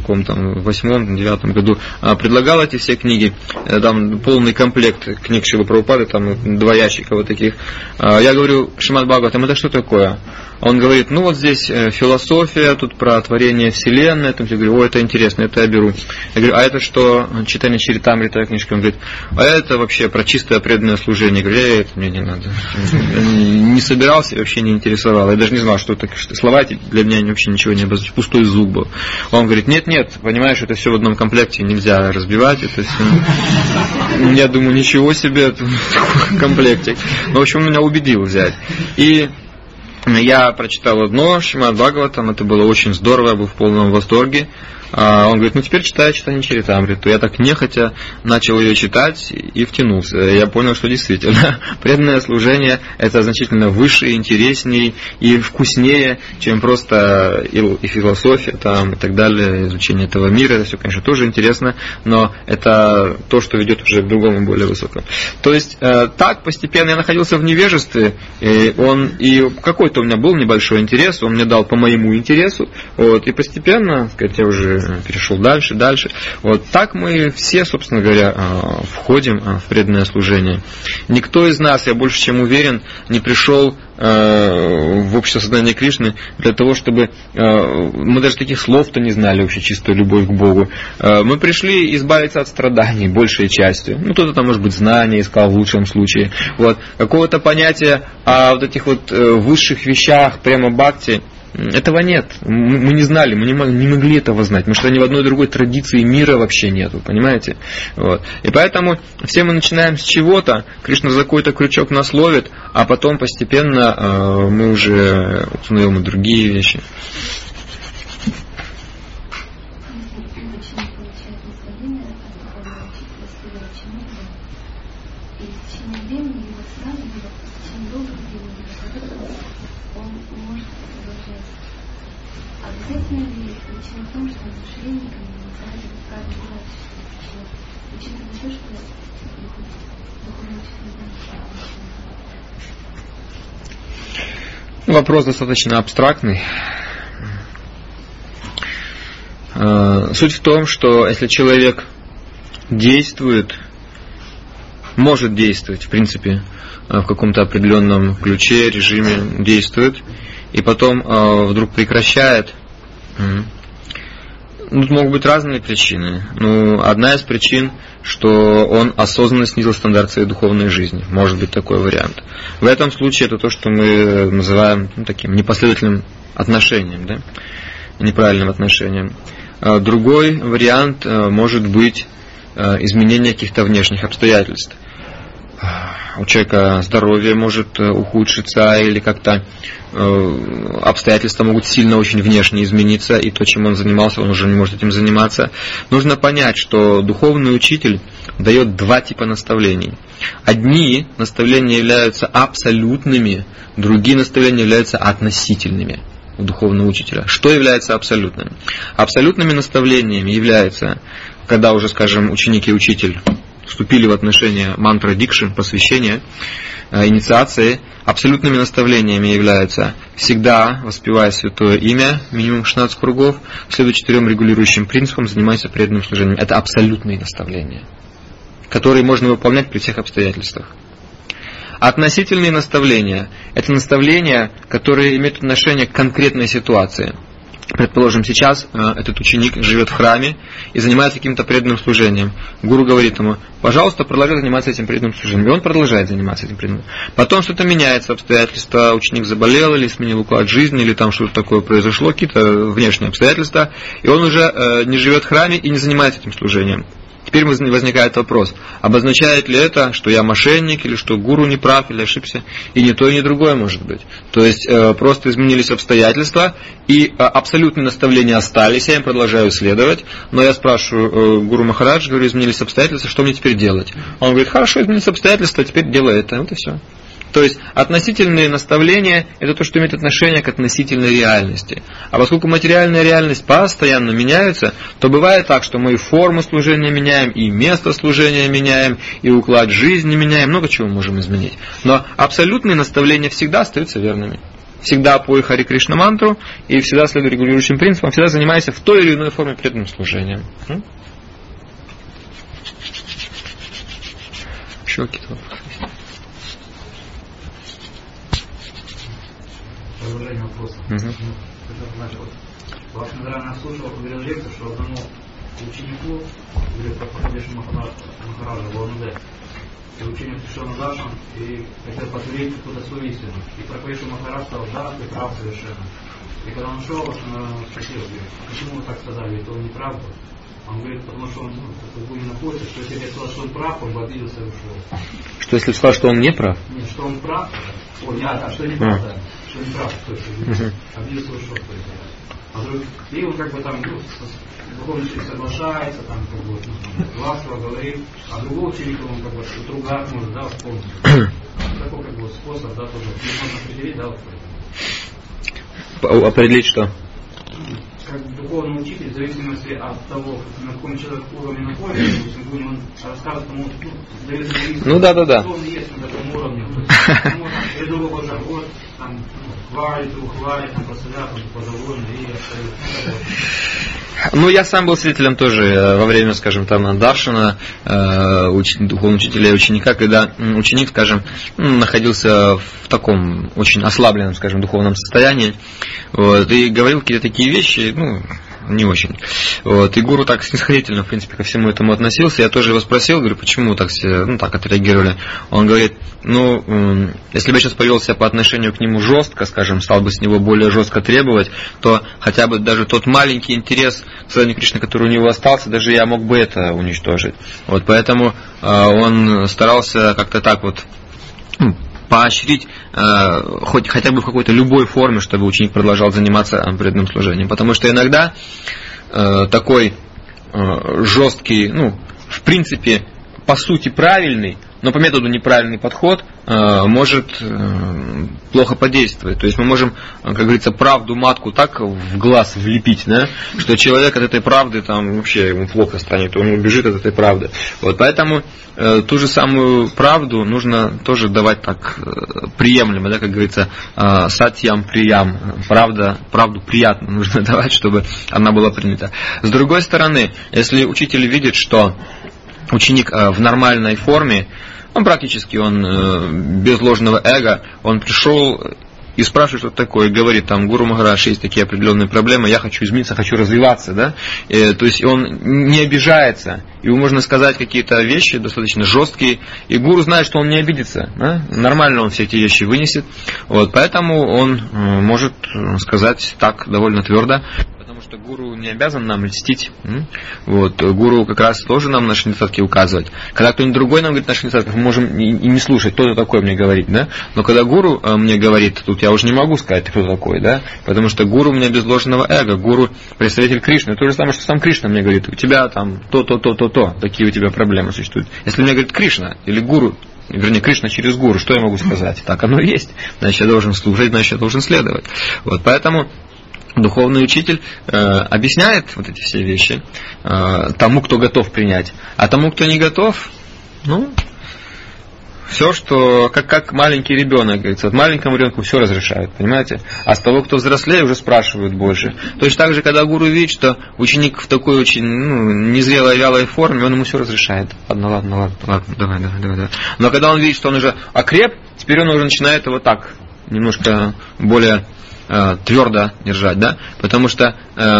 восьмом девятом году предлагал эти все книги, там полный комплект книг Шрилы Прабхупады, там два ящика вот таких. Я говорю: Шримад Бхагаватам, это что такое? Он говорит: ну вот здесь философия, тут про творение Вселенной. Там я говорю: о, это интересно, это я беру. Я говорю: а это что? Читание Чаритамрита книжка. Он говорит: а это вообще про чистое преданное служение. Я говорю: это мне не надо. Не собирался, вообще не интересовало. Я даже не знал, что это. Слова эти для меня вообще ничего не обозначают. Пустой звук был. Он говорит: нет, нет, понимаешь, это все в одном комплекте, нельзя разбивать это все. Я думаю, ничего себе, комплектик. В общем, меня убедил взять. И я прочитал одно, Шримад Бхагаватам, это было очень здорово, я был в полном восторге. Он говорит: ну теперь читай читание Чаритамриту. Я так нехотя начал ее читать и втянулся. Я понял, что действительно преданное служение это значительно выше, интереснее и вкуснее, чем просто и философия там, и так далее, изучение этого мира. Это все, конечно, тоже интересно, но это то, что ведет уже к другому, более высокому. То есть так постепенно я находился в невежестве, и, он, и какой-то у меня был небольшой интерес, он мне дал по моему интересу, вот, и постепенно, так сказать, я уже перешел дальше, дальше. Вот так мы все, собственно говоря, входим в преданное служение. Никто из нас, я больше чем уверен, не пришел в общество сознания Кришны для того, чтобы... Мы даже таких слов-то не знали, вообще чистую любовь к Богу. Мы пришли избавиться от страданий большей частью. Ну, кто-то там, может быть, знания искал в лучшем случае. Вот. Какого-то понятия о вот этих вот высших вещах, прямо бхакти, этого нет. Мы не знали, мы не могли этого знать, потому что ни в одной другой традиции мира вообще нету, понимаете? Вот. И поэтому все мы начинаем с чего-то, Кришна за какой-то крючок нас ловит, а потом постепенно э, мы уже узнаем и другие вещи. Вопрос достаточно абстрактный. Суть в том, что если человек действует, может действовать, в принципе, в каком-то определенном ключе, режиме действует, и потом вдруг прекращает, тут могут быть разные причины. Ну, одна из причин, что он осознанно снизил стандарт своей духовной жизни. Может быть такой вариант. В этом случае это то, что мы называем ну, таким непоследовательным отношением, да? Неправильным отношением. Другой вариант может быть изменение каких-то внешних обстоятельств. у человека здоровье может ухудшиться, или как-то э, обстоятельства могут сильно очень внешне измениться, и то, чем он занимался, он уже не может этим заниматься. Нужно понять, что духовный учитель дает два типа наставлений. Одни наставления являются абсолютными, другие наставления являются относительными у духовного учителя. Что является абсолютным? Абсолютными наставлениями является, когда уже, скажем, ученик и учитель вступили в отношения мантра дикши, посвящения, инициации, абсолютными наставлениями являются: всегда воспевая святое имя, минимум шестнадцать кругов, следуя четырем регулирующим принципам, занимайся преданным служением. Это абсолютные наставления, которые можно выполнять при всех обстоятельствах. Относительные наставления – это наставления, которые имеют отношение к конкретной ситуации. Предположим, сейчас э, этот ученик живет в храме и занимается каким-то преданным служением. Гуру говорит ему: пожалуйста, продолжай заниматься этим преданным служением. И он продолжает заниматься этим преданным. Потом что-то меняется, обстоятельства, ученик заболел, или сменил уклад жизни, или там что-то такое произошло, какие-то внешние обстоятельства, и он уже э, не живет в храме и не занимается этим служением. Теперь возникает вопрос: обозначает ли это, что я мошенник, или что гуру не прав, или ошибся? И ни то, и ни другое может быть. То есть э, просто изменились обстоятельства, и э, абсолютные наставления остались, я им продолжаю следовать, но я спрашиваю э, гуру Махарадж, говорю: изменились обстоятельства, что мне теперь делать? Он говорит: хорошо, изменились обстоятельства, теперь делай это. Вот и все. То есть относительные наставления – это то, что имеет отношение к относительной реальности. А поскольку материальная реальность постоянно меняется, то бывает так, что мы и форму служения меняем, и место служения меняем, и уклад жизни меняем, много чего мы можем изменить. Но абсолютные наставления всегда остаются верными. Всегда пой Хари Кришна мантру, и всегда следуй регулирующим принципам, всегда занимайся в той или иной форме преданным служением. Еще какие-то вопросы? Продолжение вопроса. Uh-huh. Ну, Ваш Надрана слушал, говорил лекцию, что одному ученику, говорит про Пахадешу Махараджа в Лондоне, и ученик пришел на Даршан и хотел подтвердить какую-то свою истину. И Пахадешу Махарадж сказал: да, ты прав совершенно. И когда он шел, он спросил: почему вы так сказали, это он не прав был? Он говорит: потому что он, ну, как бы не находится, что если я сказал, что он прав, он бы обиделся и ушел. Что если сказал, что он не прав? Нет, что он прав, о, не, а что не прав, да. Что не прав, то есть uh-huh. обиделся и ушел. А вдруг, и он как бы там, ну, духовный ученик соглашается, там, как бы, ну, ласково говорит, а другого ученика он как бы другак может, да, вспомнить. Такой как бы способ, да, тоже можно определить, да, вот. Определить что? Как духовный учитель, в зависимости от того, на каком человек уровне находится, допустим, он рассказывает, ему, ну, дает зависимость, ну да, да, да. он есть на таком уровне, и другого тоже, вот, там, хвалит, ухвалит, там, прославляет, он подоволен, и остается. Ну, я сам был свидетелем тоже во время, скажем, там, Даршана, духовного учителя и ученика, когда ученик, скажем, находился в таком очень ослабленном, скажем, духовном состоянии, вот, и говорил какие-то такие вещи, ну, не очень. Вот, и гуру так снисходительно, в принципе, ко всему этому относился. Я тоже его спросил, говорю: почему так все, ну, так отреагировали? Он говорит: ну, если бы я сейчас повел себя по отношению к нему жестко, скажем, стал бы с него более жестко требовать, то хотя бы даже тот маленький интерес к служению Кришны, который у него остался, даже я мог бы это уничтожить. Вот, поэтому э, он старался как-то так вот поощрить э, хоть хотя бы в какой-то любой форме, чтобы ученик продолжал заниматься преданным служением. Потому что иногда э, такой э, жесткий, ну, в принципе, по сути правильный, но по методу неправильный подход э, может э, плохо подействовать. То есть мы можем, как говорится, правду матку так в глаз влепить, да, что человек от этой правды там вообще ему плохо станет, он убежит от этой правды. Вот, поэтому э, ту же самую правду нужно тоже давать так э, приемлемо, да, как говорится, э, сатьям приям, правда, правду приятно нужно давать, чтобы она была принята. С другой стороны, если учитель видит, что ученик э, в нормальной форме, он практически, он э, без ложного эго, он пришел и спрашивает, что такое, и говорит, там, Гуру Махарадж, есть такие определенные проблемы, я хочу измениться, хочу развиваться, да, и, то есть он не обижается, ему можно сказать какие-то вещи достаточно жесткие, и Гуру знает, что он не обидится, да? Нормально он все эти вещи вынесет, вот, поэтому он э, может сказать так довольно твердо, потому что что гуру не обязан нам льстить. Вот. Гуру как раз тоже нам наши недостатки указывать. Когда кто-нибудь другой нам говорит наши недостатки, мы можем и не слушать, кто-то такой мне говорит. Да? Но когда гуру мне говорит, тут я уже не могу сказать, кто такой. Да? Потому что гуру у меня без ложного эго. Гуру представитель Кришны. То же самое, что сам Кришна мне говорит. У тебя там то, то, то, то, то. Такие у тебя проблемы существуют. Если мне говорит Кришна или гуру, вернее, Кришна через гуру, что я могу сказать? Так оно и есть. Значит, я должен слушать, значит, я должен следовать. Вот, поэтому духовный учитель э, объясняет вот эти все вещи э, тому, кто готов принять. А тому, кто не готов, ну, все, что, как, как маленький ребенок, говорится, вот маленькому ребенку все разрешают, понимаете? А с того, кто взрослее, уже спрашивают больше. Точно так же, когда гуру видит, что ученик в такой очень ну, незрелой, вялой форме, он ему все разрешает. Ладно, ладно, ладно, ладно, давай, давай, давай, давай. Но когда он видит, что он уже окреп, теперь он уже начинает его так, немножко более э, твердо держать, да? Потому что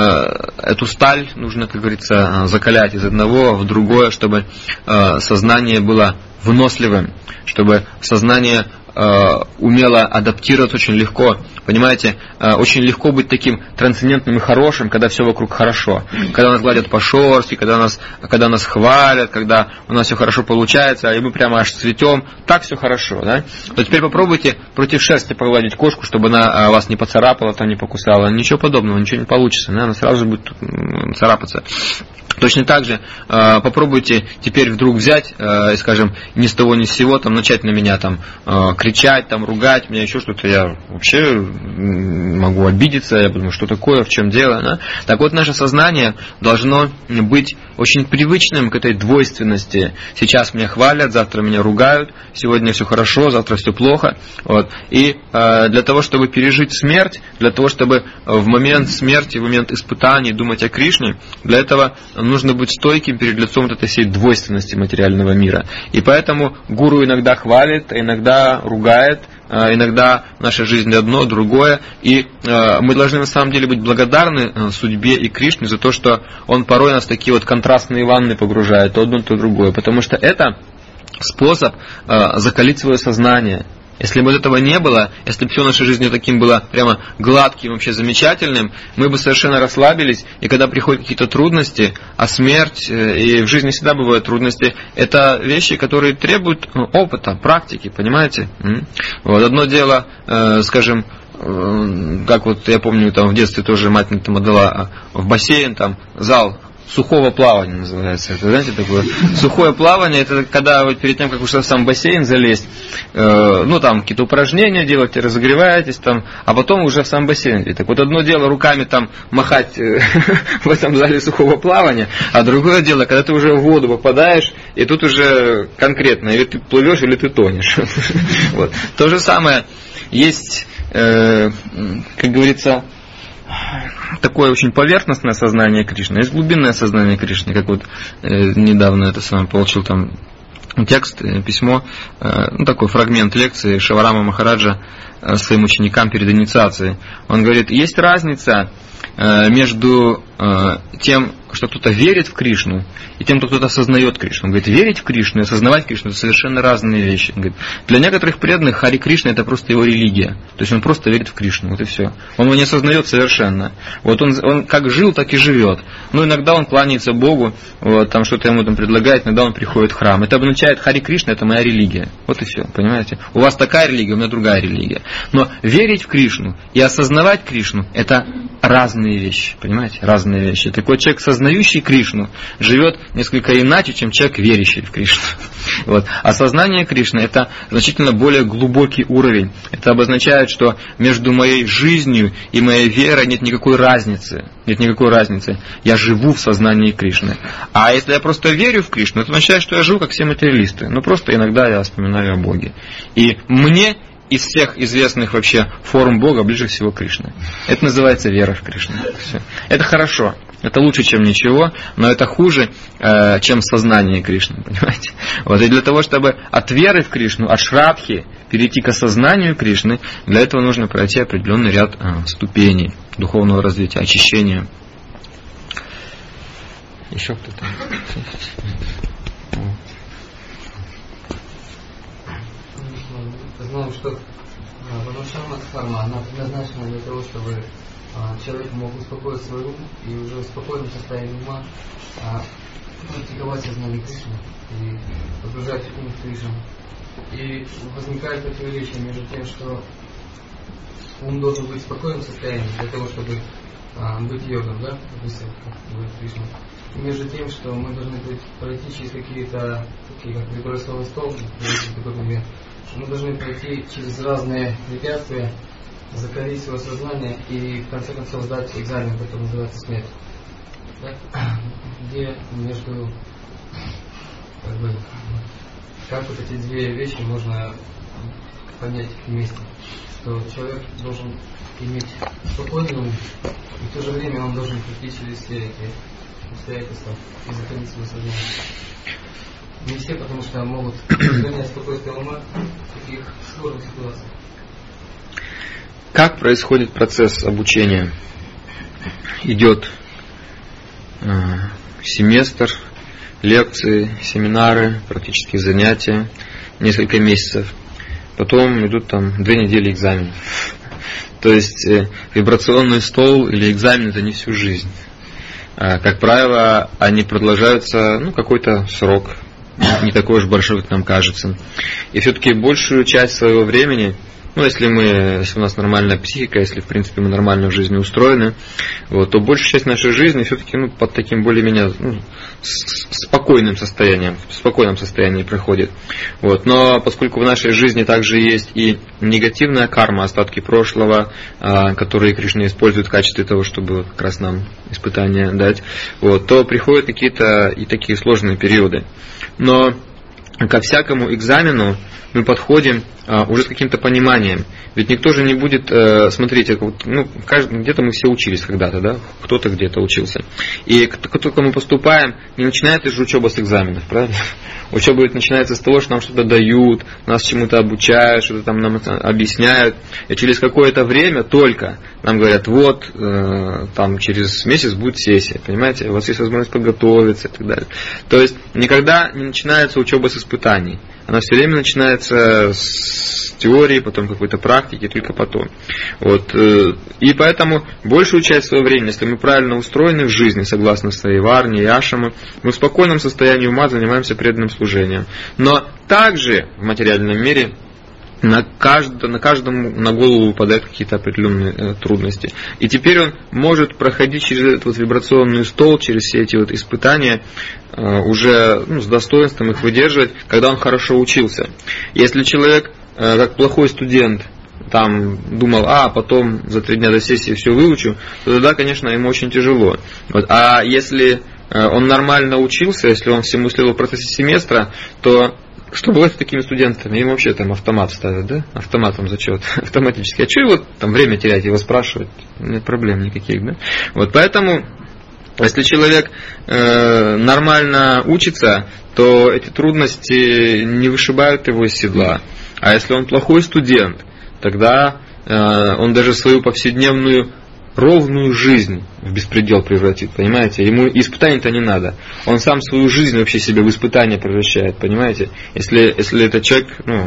э, эту сталь нужно, как говорится, закалять из одного в другое, чтобы э, сознание было выносливым, чтобы сознание э, умело адаптироваться очень легко. Понимаете, э, очень легко быть таким трансцендентным и хорошим, когда все вокруг хорошо. Когда нас гладят по шерстке, когда нас, когда нас хвалят, когда у нас все хорошо получается, и мы прямо аж цветем, так все хорошо. Да? То теперь попробуйте против шерсти погладить кошку, чтобы она вас не поцарапала, там, не покусала. Ничего подобного, ничего не получится. Да? Она сразу же будет царапаться. Точно так же э, попробуйте теперь вдруг взять, э, скажем, ни с того ни с сего, там, начать на меня там, э, кричать, там, ругать меня, еще что-то. Я вообще могу обидеться, я думаю, что такое, в чем дело. Да? Так вот, наше сознание должно быть очень привычным к этой двойственности. Сейчас меня хвалят, завтра меня ругают, сегодня все хорошо, завтра все плохо. Вот. И э, для того, чтобы пережить смерть, для того, чтобы в момент смерти, в момент испытаний думать о Кришне, для этого нужно быть стойким перед лицом вот этой всей двойственности материального мира. И поэтому гуру иногда хвалит, иногда ругает, иногда наша жизнь одно, другое. И мы должны на самом деле быть благодарны судьбе и Кришне за то, что он порой нас в такие вот контрастные ванны погружает, то одно, то другое. Потому что это способ закалить свое сознание. Если бы этого не было, если бы все в нашей жизни таким было прямо гладким, вообще замечательным, мы бы совершенно расслабились, и когда приходят какие-то трудности, а смерть, и в жизни всегда бывают трудности, это вещи, которые требуют опыта, практики, понимаете? Вот одно дело, скажем, как вот я помню, там в детстве тоже мать мне там отдала в бассейн, там зал сухого плавания называется. Это, знаете, такое сухое плавание, это когда вы перед тем, как уж в сам бассейн залезть, э, ну там какие-то упражнения делаете, разогреваетесь там, а потом уже в сам бассейн. Так вот одно дело руками там махать э, в этом зале сухого плавания, а другое дело, когда ты уже в воду попадаешь, и тут уже конкретно, или ты плывешь, или ты тонешь. Вот. То же самое есть, э, как говорится, такое очень поверхностное сознание Кришны, есть глубинное сознание Кришны, как вот э, недавно это с вами получил там текст, письмо, э, ну такой фрагмент лекции Шиварама Махараджа э, своим ученикам перед инициацией. Он говорит, есть разница э, между э, тем, что кто-то верит в Кришну, и тем, кто кто-то осознает Кришну. Он говорит, верить в Кришну и осознавать Кришну — это совершенно разные вещи. Он говорит, для некоторых преданных Хари Кришна — это просто его религия. То есть он просто верит в Кришну, вот и все. Он его не осознает совершенно. Вот он, он как жил, так и живет. Но иногда он кланяется Богу, вот, там что-то ему там предлагает, иногда он приходит в храм. Это обозначает, Хари Кришна — это моя религия. Вот и все, понимаете? У вас такая религия, у меня другая религия. Но верить в Кришну и осознавать Кришну — это разные вещи, понимаете? Разные вещи. Такой человек, сознающий Кришну, живет несколько иначе, чем человек, верящий в Кришну. Вот. Осознание Кришны — это значительно более глубокий уровень. Это обозначает, что между моей жизнью и моей верой нет никакой разницы. Нет никакой разницы. Я живу в сознании Кришны. А если я просто верю в Кришну, это означает, что я живу как все материалисты. Ну просто иногда я вспоминаю о Боге. И мне из всех известных вообще форм Бога ближе всего Кришна. Это называется вера в Кришну. Все. Это хорошо. Это лучше, чем ничего, но это хуже, э, чем сознание Кришны, понимаете? Вот, и для того, чтобы от веры в Кришну, от шрадхи перейти к осознанию Кришны, для этого нужно пройти определенный ряд э, ступеней духовного развития, очищения. Еще кто-то? Знаем, что Ванушама Дхарма, она предназначена для того, чтобы человек мог успокоить свой ум и уже в спокойном состоянии ума практиковать сознание Кришны и погружать ум в Кришну. И возникает противоречие между тем, что ум должен быть в спокойном состоянии для того, чтобы а, быть йогом, да, допустим, как говорит Кришна. И между тем, что мы должны быть, пройти через какие-то, такие как вибрационный стол, такой момент, мы должны пройти через разные препятствия, закалить свое сознание и в конце концов сдать экзамен, который называется смерть. Да? Где между, как бы, как вот эти две вещи можно понять вместе, что человек должен иметь спокойный ум, и в то же время он должен пройти через все эти обстоятельства и закалить свое сознание. Не все, потому что могут сохранять спокойствие ума в таких сложных ситуациях. Как происходит процесс обучения? Идет э, семестр, лекции, семинары, практические занятия, несколько месяцев. Потом идут там две недели экзаменов. То есть э, вибрационный стол или экзамен — это не всю жизнь. Э, как правило, они продолжаются ну, какой-то срок, не такой уж большой, как нам кажется. И все-таки большую часть своего времени, ну, если мы, если у нас нормальная психика, если, в принципе, мы нормально в жизни устроены, вот, то большая часть нашей жизни все-таки ну, под таким более-менее ну, спокойным состоянием, в спокойном состоянии проходит. Вот. Но поскольку в нашей жизни также есть и негативная карма, остатки прошлого, которые Кришна использует в качестве того, чтобы как раз нам испытания дать, вот, то приходят какие-то и такие сложные периоды. Но ко всякому экзамену мы подходим а, уже с каким-то пониманием. Ведь никто же не будет, э, смотрите, вот, ну, где-то мы все учились когда-то, да? Кто-то где-то учился. И как только мы поступаем, не начинается же учеба с экзаменов, правильно? Учеба ведь начинается с того, что нам что-то дают, нас чему-то обучают, что-то там нам объясняют. И через какое-то время только нам говорят, вот, э, там через месяц будет сессия, понимаете? У вас есть возможность подготовиться и так далее. То есть никогда не начинается учеба с испытаний. Она все время начинается с теории, потом какой-то практики, только потом. Вот. И поэтому большую часть своего времени, если мы правильно устроены в жизни, согласно своей варне и ашамы, мы в спокойном состоянии ума занимаемся преданным служением. Но также в материальном мире на, каждому, на каждому на голову выпадают какие-то определенные э, трудности. И теперь он может проходить через этот вот вибрационный стол, через все эти вот испытания, э, уже ну, с достоинством их выдерживать, когда он хорошо учился. Если человек, э, как плохой студент, там думал, а потом за три дня до сессии все выучу, то тогда, конечно, ему очень тяжело. Вот. А если э, он нормально учился, если он всему следовал в процессе семестра, то что бывает с такими студентами? Им вообще там автомат ставят, да? Автоматом зачет, автоматически. А что его там время терять, его спрашивать? Нет проблем никаких, да? Вот поэтому, если человек э, нормально учится, то эти трудности не вышибают его из седла. А если он плохой студент, тогда э, он даже свою повседневную ровную жизнь в беспредел превратит, понимаете? Ему испытаний-то не надо. Он сам свою жизнь вообще себе в испытание превращает, понимаете? Если, если это человек, ну,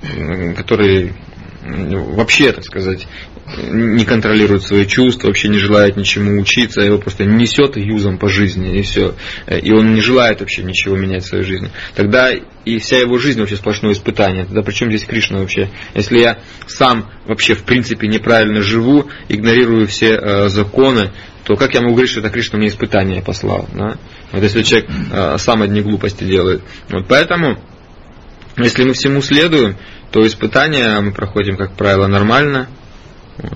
который вообще, так сказать, не контролирует свои чувства, вообще не желает ничему учиться, его просто несет юзом по жизни, и все. И он не желает вообще ничего менять в своей жизни. Тогда и вся его жизнь вообще сплошное испытание. Тогда при чем здесь Кришна вообще? Если я сам вообще в принципе неправильно живу, игнорирую все э, законы, то как я могу говорить, что это Кришна мне испытание послал? Да? Вот если человек э, сам одни глупости делает. Вот поэтому, если мы всему следуем, то испытания мы проходим, как правило, нормально. Вот.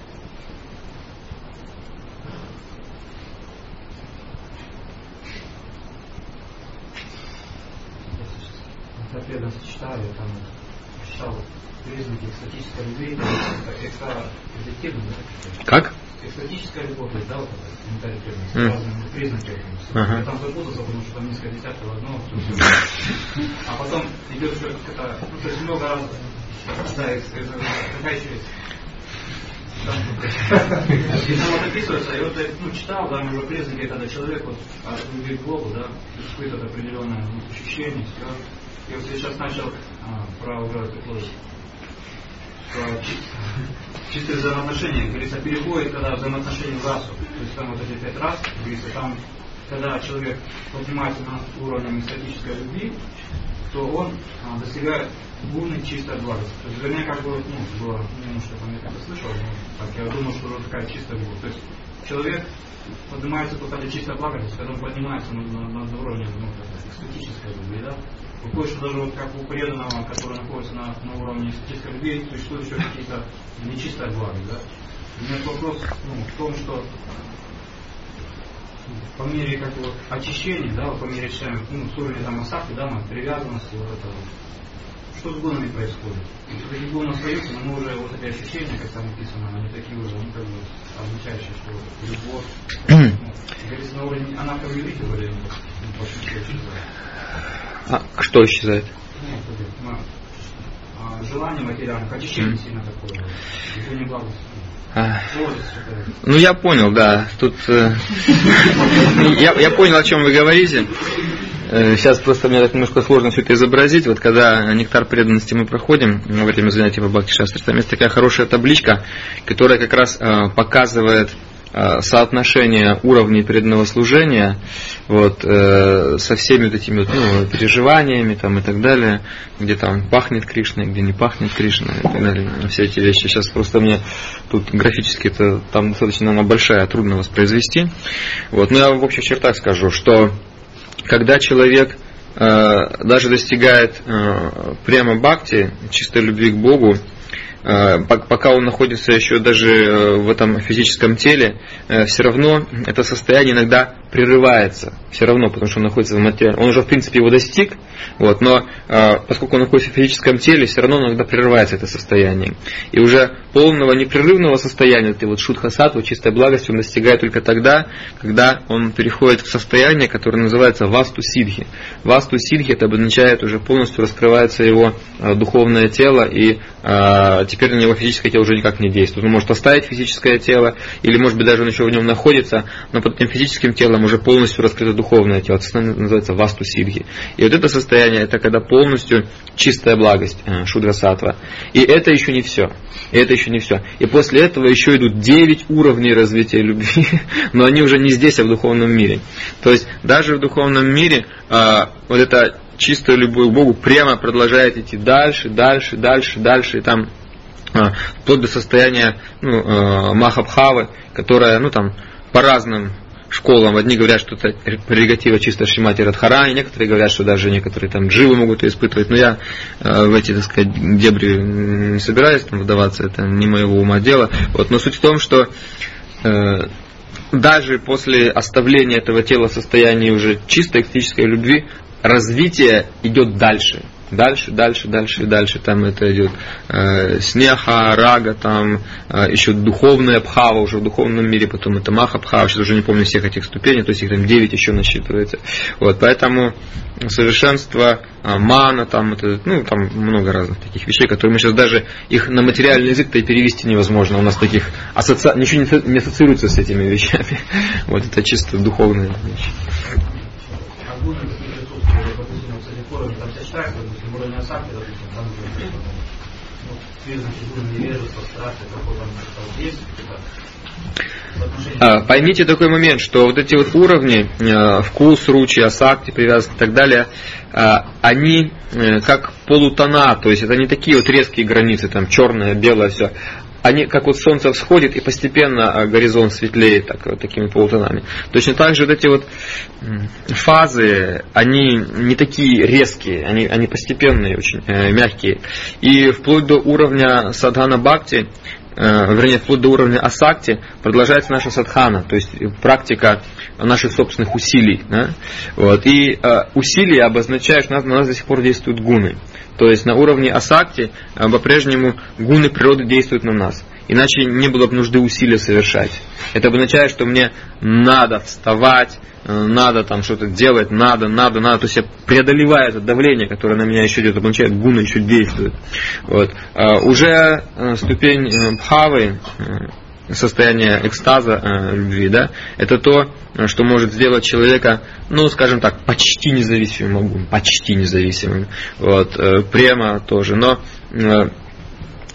Я преданность читаю, я там читал признаки экстатической любви, экстативной, да? Как? Экстатическая любовь, да, вот это, комментарий преданности, Mm. разные признаки. Ага. Я там запутался, потому что там несколько десятков одного, а потом идет еще какая-то, ну, то есть много раз, да, какая еще есть. И там вот описывается, и вот я ну, читал, да, уже признаки, когда человек вот от любви к Богу, да, испытывает определенное ну, ощущение, все. И вот я сейчас начал а, про уже такой чистые взаимоотношения, говорится, переходит, когда взаимоотношения в расу. То есть там вот эти пять раз, говорится, там, когда человек поднимается на уровень эстетической любви, то он а, достигает гуны чистой благости. То есть, вернее, как бы, ну, было немножко там, я как-то слышал, но так, я думал, что уже такая чистая любовь. То есть человек поднимается только до чистой благости, когда он поднимается на, на, на уровне, ну, эстетической любви, да. Выходит, что даже вот как у преданного, который находится на, на уровне эстетической любви, существуют еще какие-то нечистые благи, да. У меня вопрос, ну, в том, что по мере как вот очищения, да, по мере очищения, ну, с уровня там асакти, да, привязанности, вот это, что с гунами происходит? Такие гуны остаются, но мы уже вот эти ощущения, как там написано, они такие уже, они как бы означающие, что любовь, ну, говорится, на уровне, она как юрите вроде, ну, почти исчезает. А что исчезает? Нет, ну, а, желание материальное, очищение сильно такое, это не благость. А, ну я понял, да. Тут э, я, я понял, о чем вы говорите. Э, сейчас просто мне так немножко сложно все это изобразить. Вот когда нектар преданности мы проходим во время занятий по Бхакти-шастре, там есть такая хорошая табличка, которая как раз э, показывает э, соотношение уровней преданного служения вот, э, со всеми вот этими вот, ну, переживаниями там, и так далее, где там пахнет Кришной, где не пахнет Кришной и так далее. Все эти вещи. Сейчас просто мне тут графически это там достаточно она большая, трудно воспроизвести. Вот. Но я в общих чертах скажу, что когда человек э, даже достигает э, прямо бхакти, чистой любви к Богу, пока он находится еще даже в этом физическом теле, все равно это состояние иногда прерывается. Все равно, потому что он находится в материале. Он уже, в принципе, его достиг, вот, но поскольку он находится в физическом теле, все равно иногда прерывается это состояние. И уже полного непрерывного состояния, этой вот шудха-саттва, чистой благости, он достигает только тогда, когда он переходит в состояние, которое называется васту-сидхи. Васту-сидхи это обозначает, уже полностью раскрывается его духовное тело, и теперь на него физическое тело уже никак не действует. Он может оставить физическое тело, или может быть даже он еще в нем находится, но под этим физическим телом уже полностью раскрыто духовное тело. Это называется васту-сидхи. И вот это состояние, это когда полностью чистая благость, шудра-саттва. И это еще не все. И это еще не все. И после этого еще идут девять уровней развития любви, но они уже не здесь, а в духовном мире. То есть даже в духовном мире а, вот эта чистая любовь к Богу прямо продолжает идти дальше, дальше, дальше, дальше, и там а, вплоть до состояния ну, а, Махабхавы, которая ну, там, по разным школам. Одни говорят, что это прерогатива чисто Шримати Радхарани, некоторые говорят, что даже некоторые там дживы могут это испытывать. Но я э, в эти, так сказать, дебри не собираюсь там вдаваться, это не моего ума дело. Вот, но суть в том, что э, даже после оставления этого тела в состоянии уже чистой экстатической любви, развитие идет дальше. Дальше, дальше, дальше и дальше. Там это идет э, снеха, рага, там э, еще духовная бхава уже в духовном мире, потом это маха бхава, сейчас уже не помню всех этих ступеней, то есть их там девять еще насчитывается. Вот, поэтому совершенство, э, мана, там, это, ну, там много разных таких вещей, которые мы сейчас даже их на материальный язык-то и перевести невозможно. У нас таких асоци... ничего не ассоциируется с этими вещами. Вот это чисто духовные вещи. Там сочетается, допустим, уровень асакти, допустим, там уже ну, признаки гуны невежества, страсти, какой там есть, а, поймите такой момент, что вот эти вот уровни, э, вкус, ручи, асакти, привязанность и так далее, э, они э, как полутона, то есть это не такие вот резкие границы, там черное, белое, все. Они, как вот солнце всходит, и постепенно горизонт светлеет так, вот такими полутонами. Точно так же вот эти вот фазы, они не такие резкие, они, они постепенные, очень э, мягкие. И вплоть до уровня садхана бхакти, э, вернее, вплоть до уровня асакти, продолжается наша садхана, то есть практика наших собственных усилий. Да? Вот. И э, усилия обозначают, что на нас, на нас до сих пор действуют гуны. То есть на уровне асакти э, по-прежнему гуны природы действуют на нас. Иначе не было бы нужды усилия совершать. Это обозначает, что мне надо вставать, э, надо там что-то делать, надо, надо, надо. То есть я преодолеваю это давление, которое на меня еще идет, обозначает, гуны еще действуют. Вот. Э, уже э, ступень э, бхавы, э, состояние экстаза э, любви, да, это то, что может сделать человека, ну, скажем так, почти независимым, почти независимым. Вот, э, прямо тоже. Но э,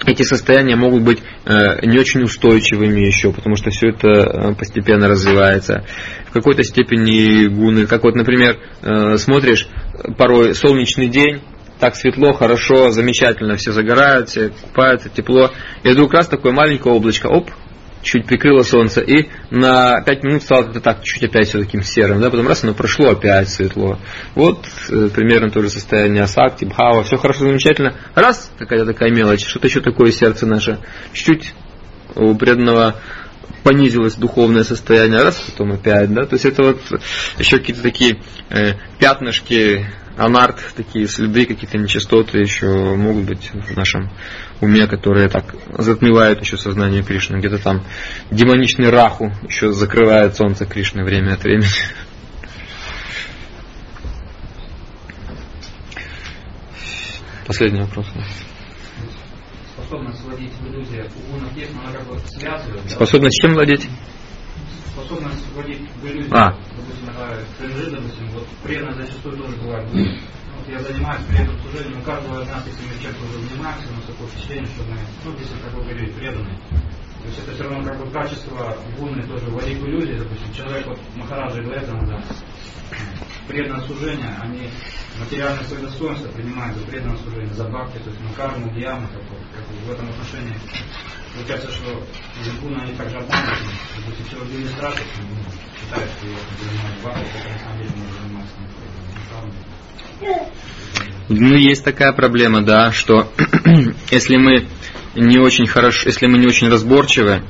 эти состояния могут быть э, не очень устойчивыми еще, потому что все это постепенно развивается. В какой-то степени гуны, как вот, например, э, смотришь, порой солнечный день, так светло, хорошо, замечательно, все загорают, все купаются, тепло. И вдруг раз такое маленькое облачко, оп, чуть прикрыло солнце, и на пять минут стало как-то так, чуть опять все таким серым, да, потом раз оно прошло, опять светло. Вот э, примерно то же состояние асакти, бхава, все хорошо, замечательно. Раз, какая-то такая мелочь, что-то еще такое сердце наше, чуть-чуть у преданного понизилось духовное состояние, раз, потом опять, да, то есть это вот еще какие-то такие э, пятнышки, анарт, такие следы, какие-то нечистоты еще могут быть в нашем уме, которые так затмевают еще сознание Кришны. Где-то там демоничный Раху еще закрывает солнце Кришны время от времени. Последний вопрос. Способность владеть в иллюзии у гунов есть, но она как бы связывает. Способность чем владеть? Способность владеть в иллюзии, а. допустим, это кринжи, допустим, вот преданность зачастую тоже бывает. Вот я занимаюсь преданным служением, у каждого из нас, если мы чем-то уже занимаемся, у нас такое впечатление, что мы, ну, если, как вы говорили, преданные. То есть это все равно как бы качество гунны тоже владеть в иллюзии, допустим, человек, вот Махараджа говорит, да, преданное служение, они материальные свои достоинства принимают за преданное служение, за бхакти, то есть на карму, дьяму, как, как в этом отношении. Получается, что гуны, они также обманывают, допустим, все люди не страшат, считают, что я занимаюсь бхакти, хотя на самом деле мы занимаемся неправдой. Ну, есть такая проблема, да, что если мы не очень хорошо, если мы не очень разборчивы,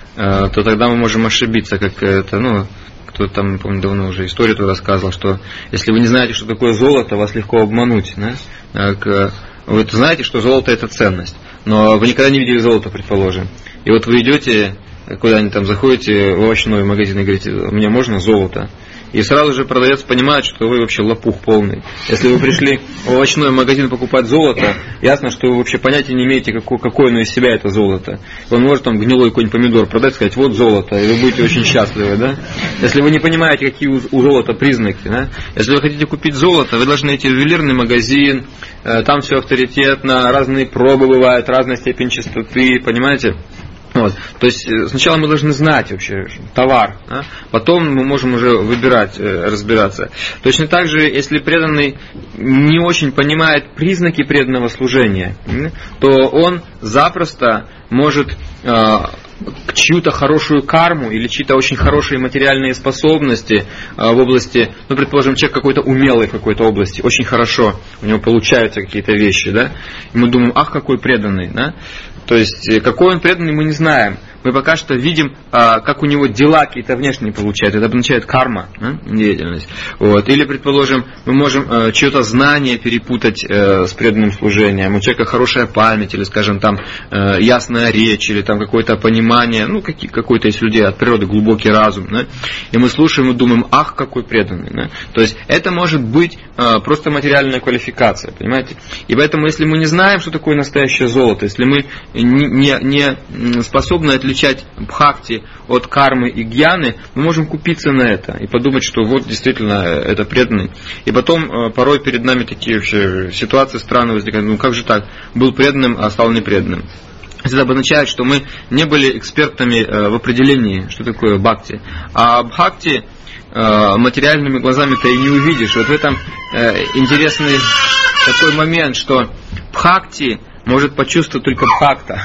э, то тогда мы можем ошибиться, как это, ну, кто-то там, помню, давно уже историю тут рассказывал, что если вы не знаете, что такое золото, вас легко обмануть, да? Как, вы знаете, что золото это ценность, но вы никогда не видели золото, предположим. И вот вы идете куда-нибудь там, заходите в овощной магазин и говорите, мне можно золото? И сразу же продавец понимает, что вы вообще лопух полный. Если вы пришли в овощной магазин покупать золото, ясно, что вы вообще понятия не имеете, какое, какое оно из себя это золото. Он может там гнилой какой-нибудь помидор продать, сказать, вот золото, и вы будете очень счастливы, да? Если вы не понимаете, какие у, у золота признаки, да? Если вы хотите купить золото, вы должны идти в ювелирный магазин, там все авторитетно, разные пробы бывают, разная степень чистоты, понимаете? Вот. То есть сначала мы должны знать вообще товар, да? Потом мы можем уже выбирать, разбираться. Точно так же, если преданный не очень понимает признаки преданного служения, то он запросто может э, чью-то хорошую карму или чьи-то очень хорошие материальные способности э, в области, ну, предположим, человек какой-то умелый в какой-то области, очень хорошо, у него получаются какие-то вещи, да? И мы думаем, ах, какой преданный, да? То есть, какой он преданный, мы не знаем. Мы пока что видим, а, как у него дела какие-то внешние получаются. Это означает карма, да? Деятельность. Вот. Или, предположим, мы можем а, чье-то знание перепутать а, с преданным служением. У человека хорошая память, или, скажем, там а, ясная речь, или там какое-то понимание. Ну, какие, какой-то из людей от природы глубокий разум. Да? И мы слушаем и думаем, ах, какой преданный. Да? То есть, это может быть а, просто материальная квалификация, понимаете? И поэтому, если мы не знаем, что такое настоящее золото, если мы не, не, не способны отличить отличать бхакти от кармы и гьяны, мы можем купиться на это и подумать, что вот действительно это преданный. И потом порой перед нами такие вообще ситуации странные возникают. Ну как же так? Был преданным, а стал непреданным. Это обозначает, что мы не были экспертами в определении, что такое бхакти. А бхакти материальными глазами-то и не увидишь. Вот в этом интересный такой момент, что бхакти может почувствовать только бхакта.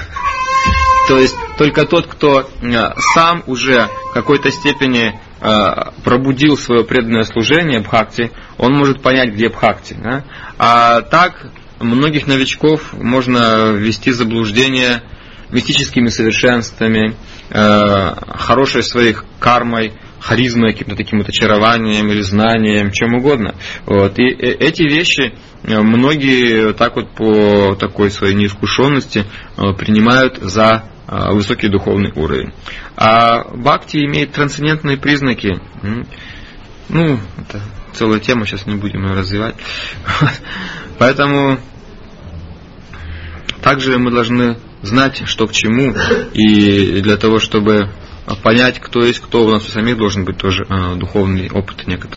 То есть только тот, кто сам уже в какой-то степени пробудил свое преданное служение бхакти, он может понять, где бхакти. Да? А так многих новичков можно ввести в заблуждение мистическими совершенствами, хорошей своей кармой, харизмой, каким-то таким вот очарованием или знанием, чем угодно. Вот. И эти вещи многие так вот по такой своей неискушенности принимают за высокий духовный уровень. А бхакти имеет трансцендентные признаки. Ну, это целая тема, сейчас не будем ее развивать. Поэтому также мы должны знать, что к чему, и для того, чтобы понять, кто есть кто, у нас у самих должен быть тоже духовный опыт некоторый.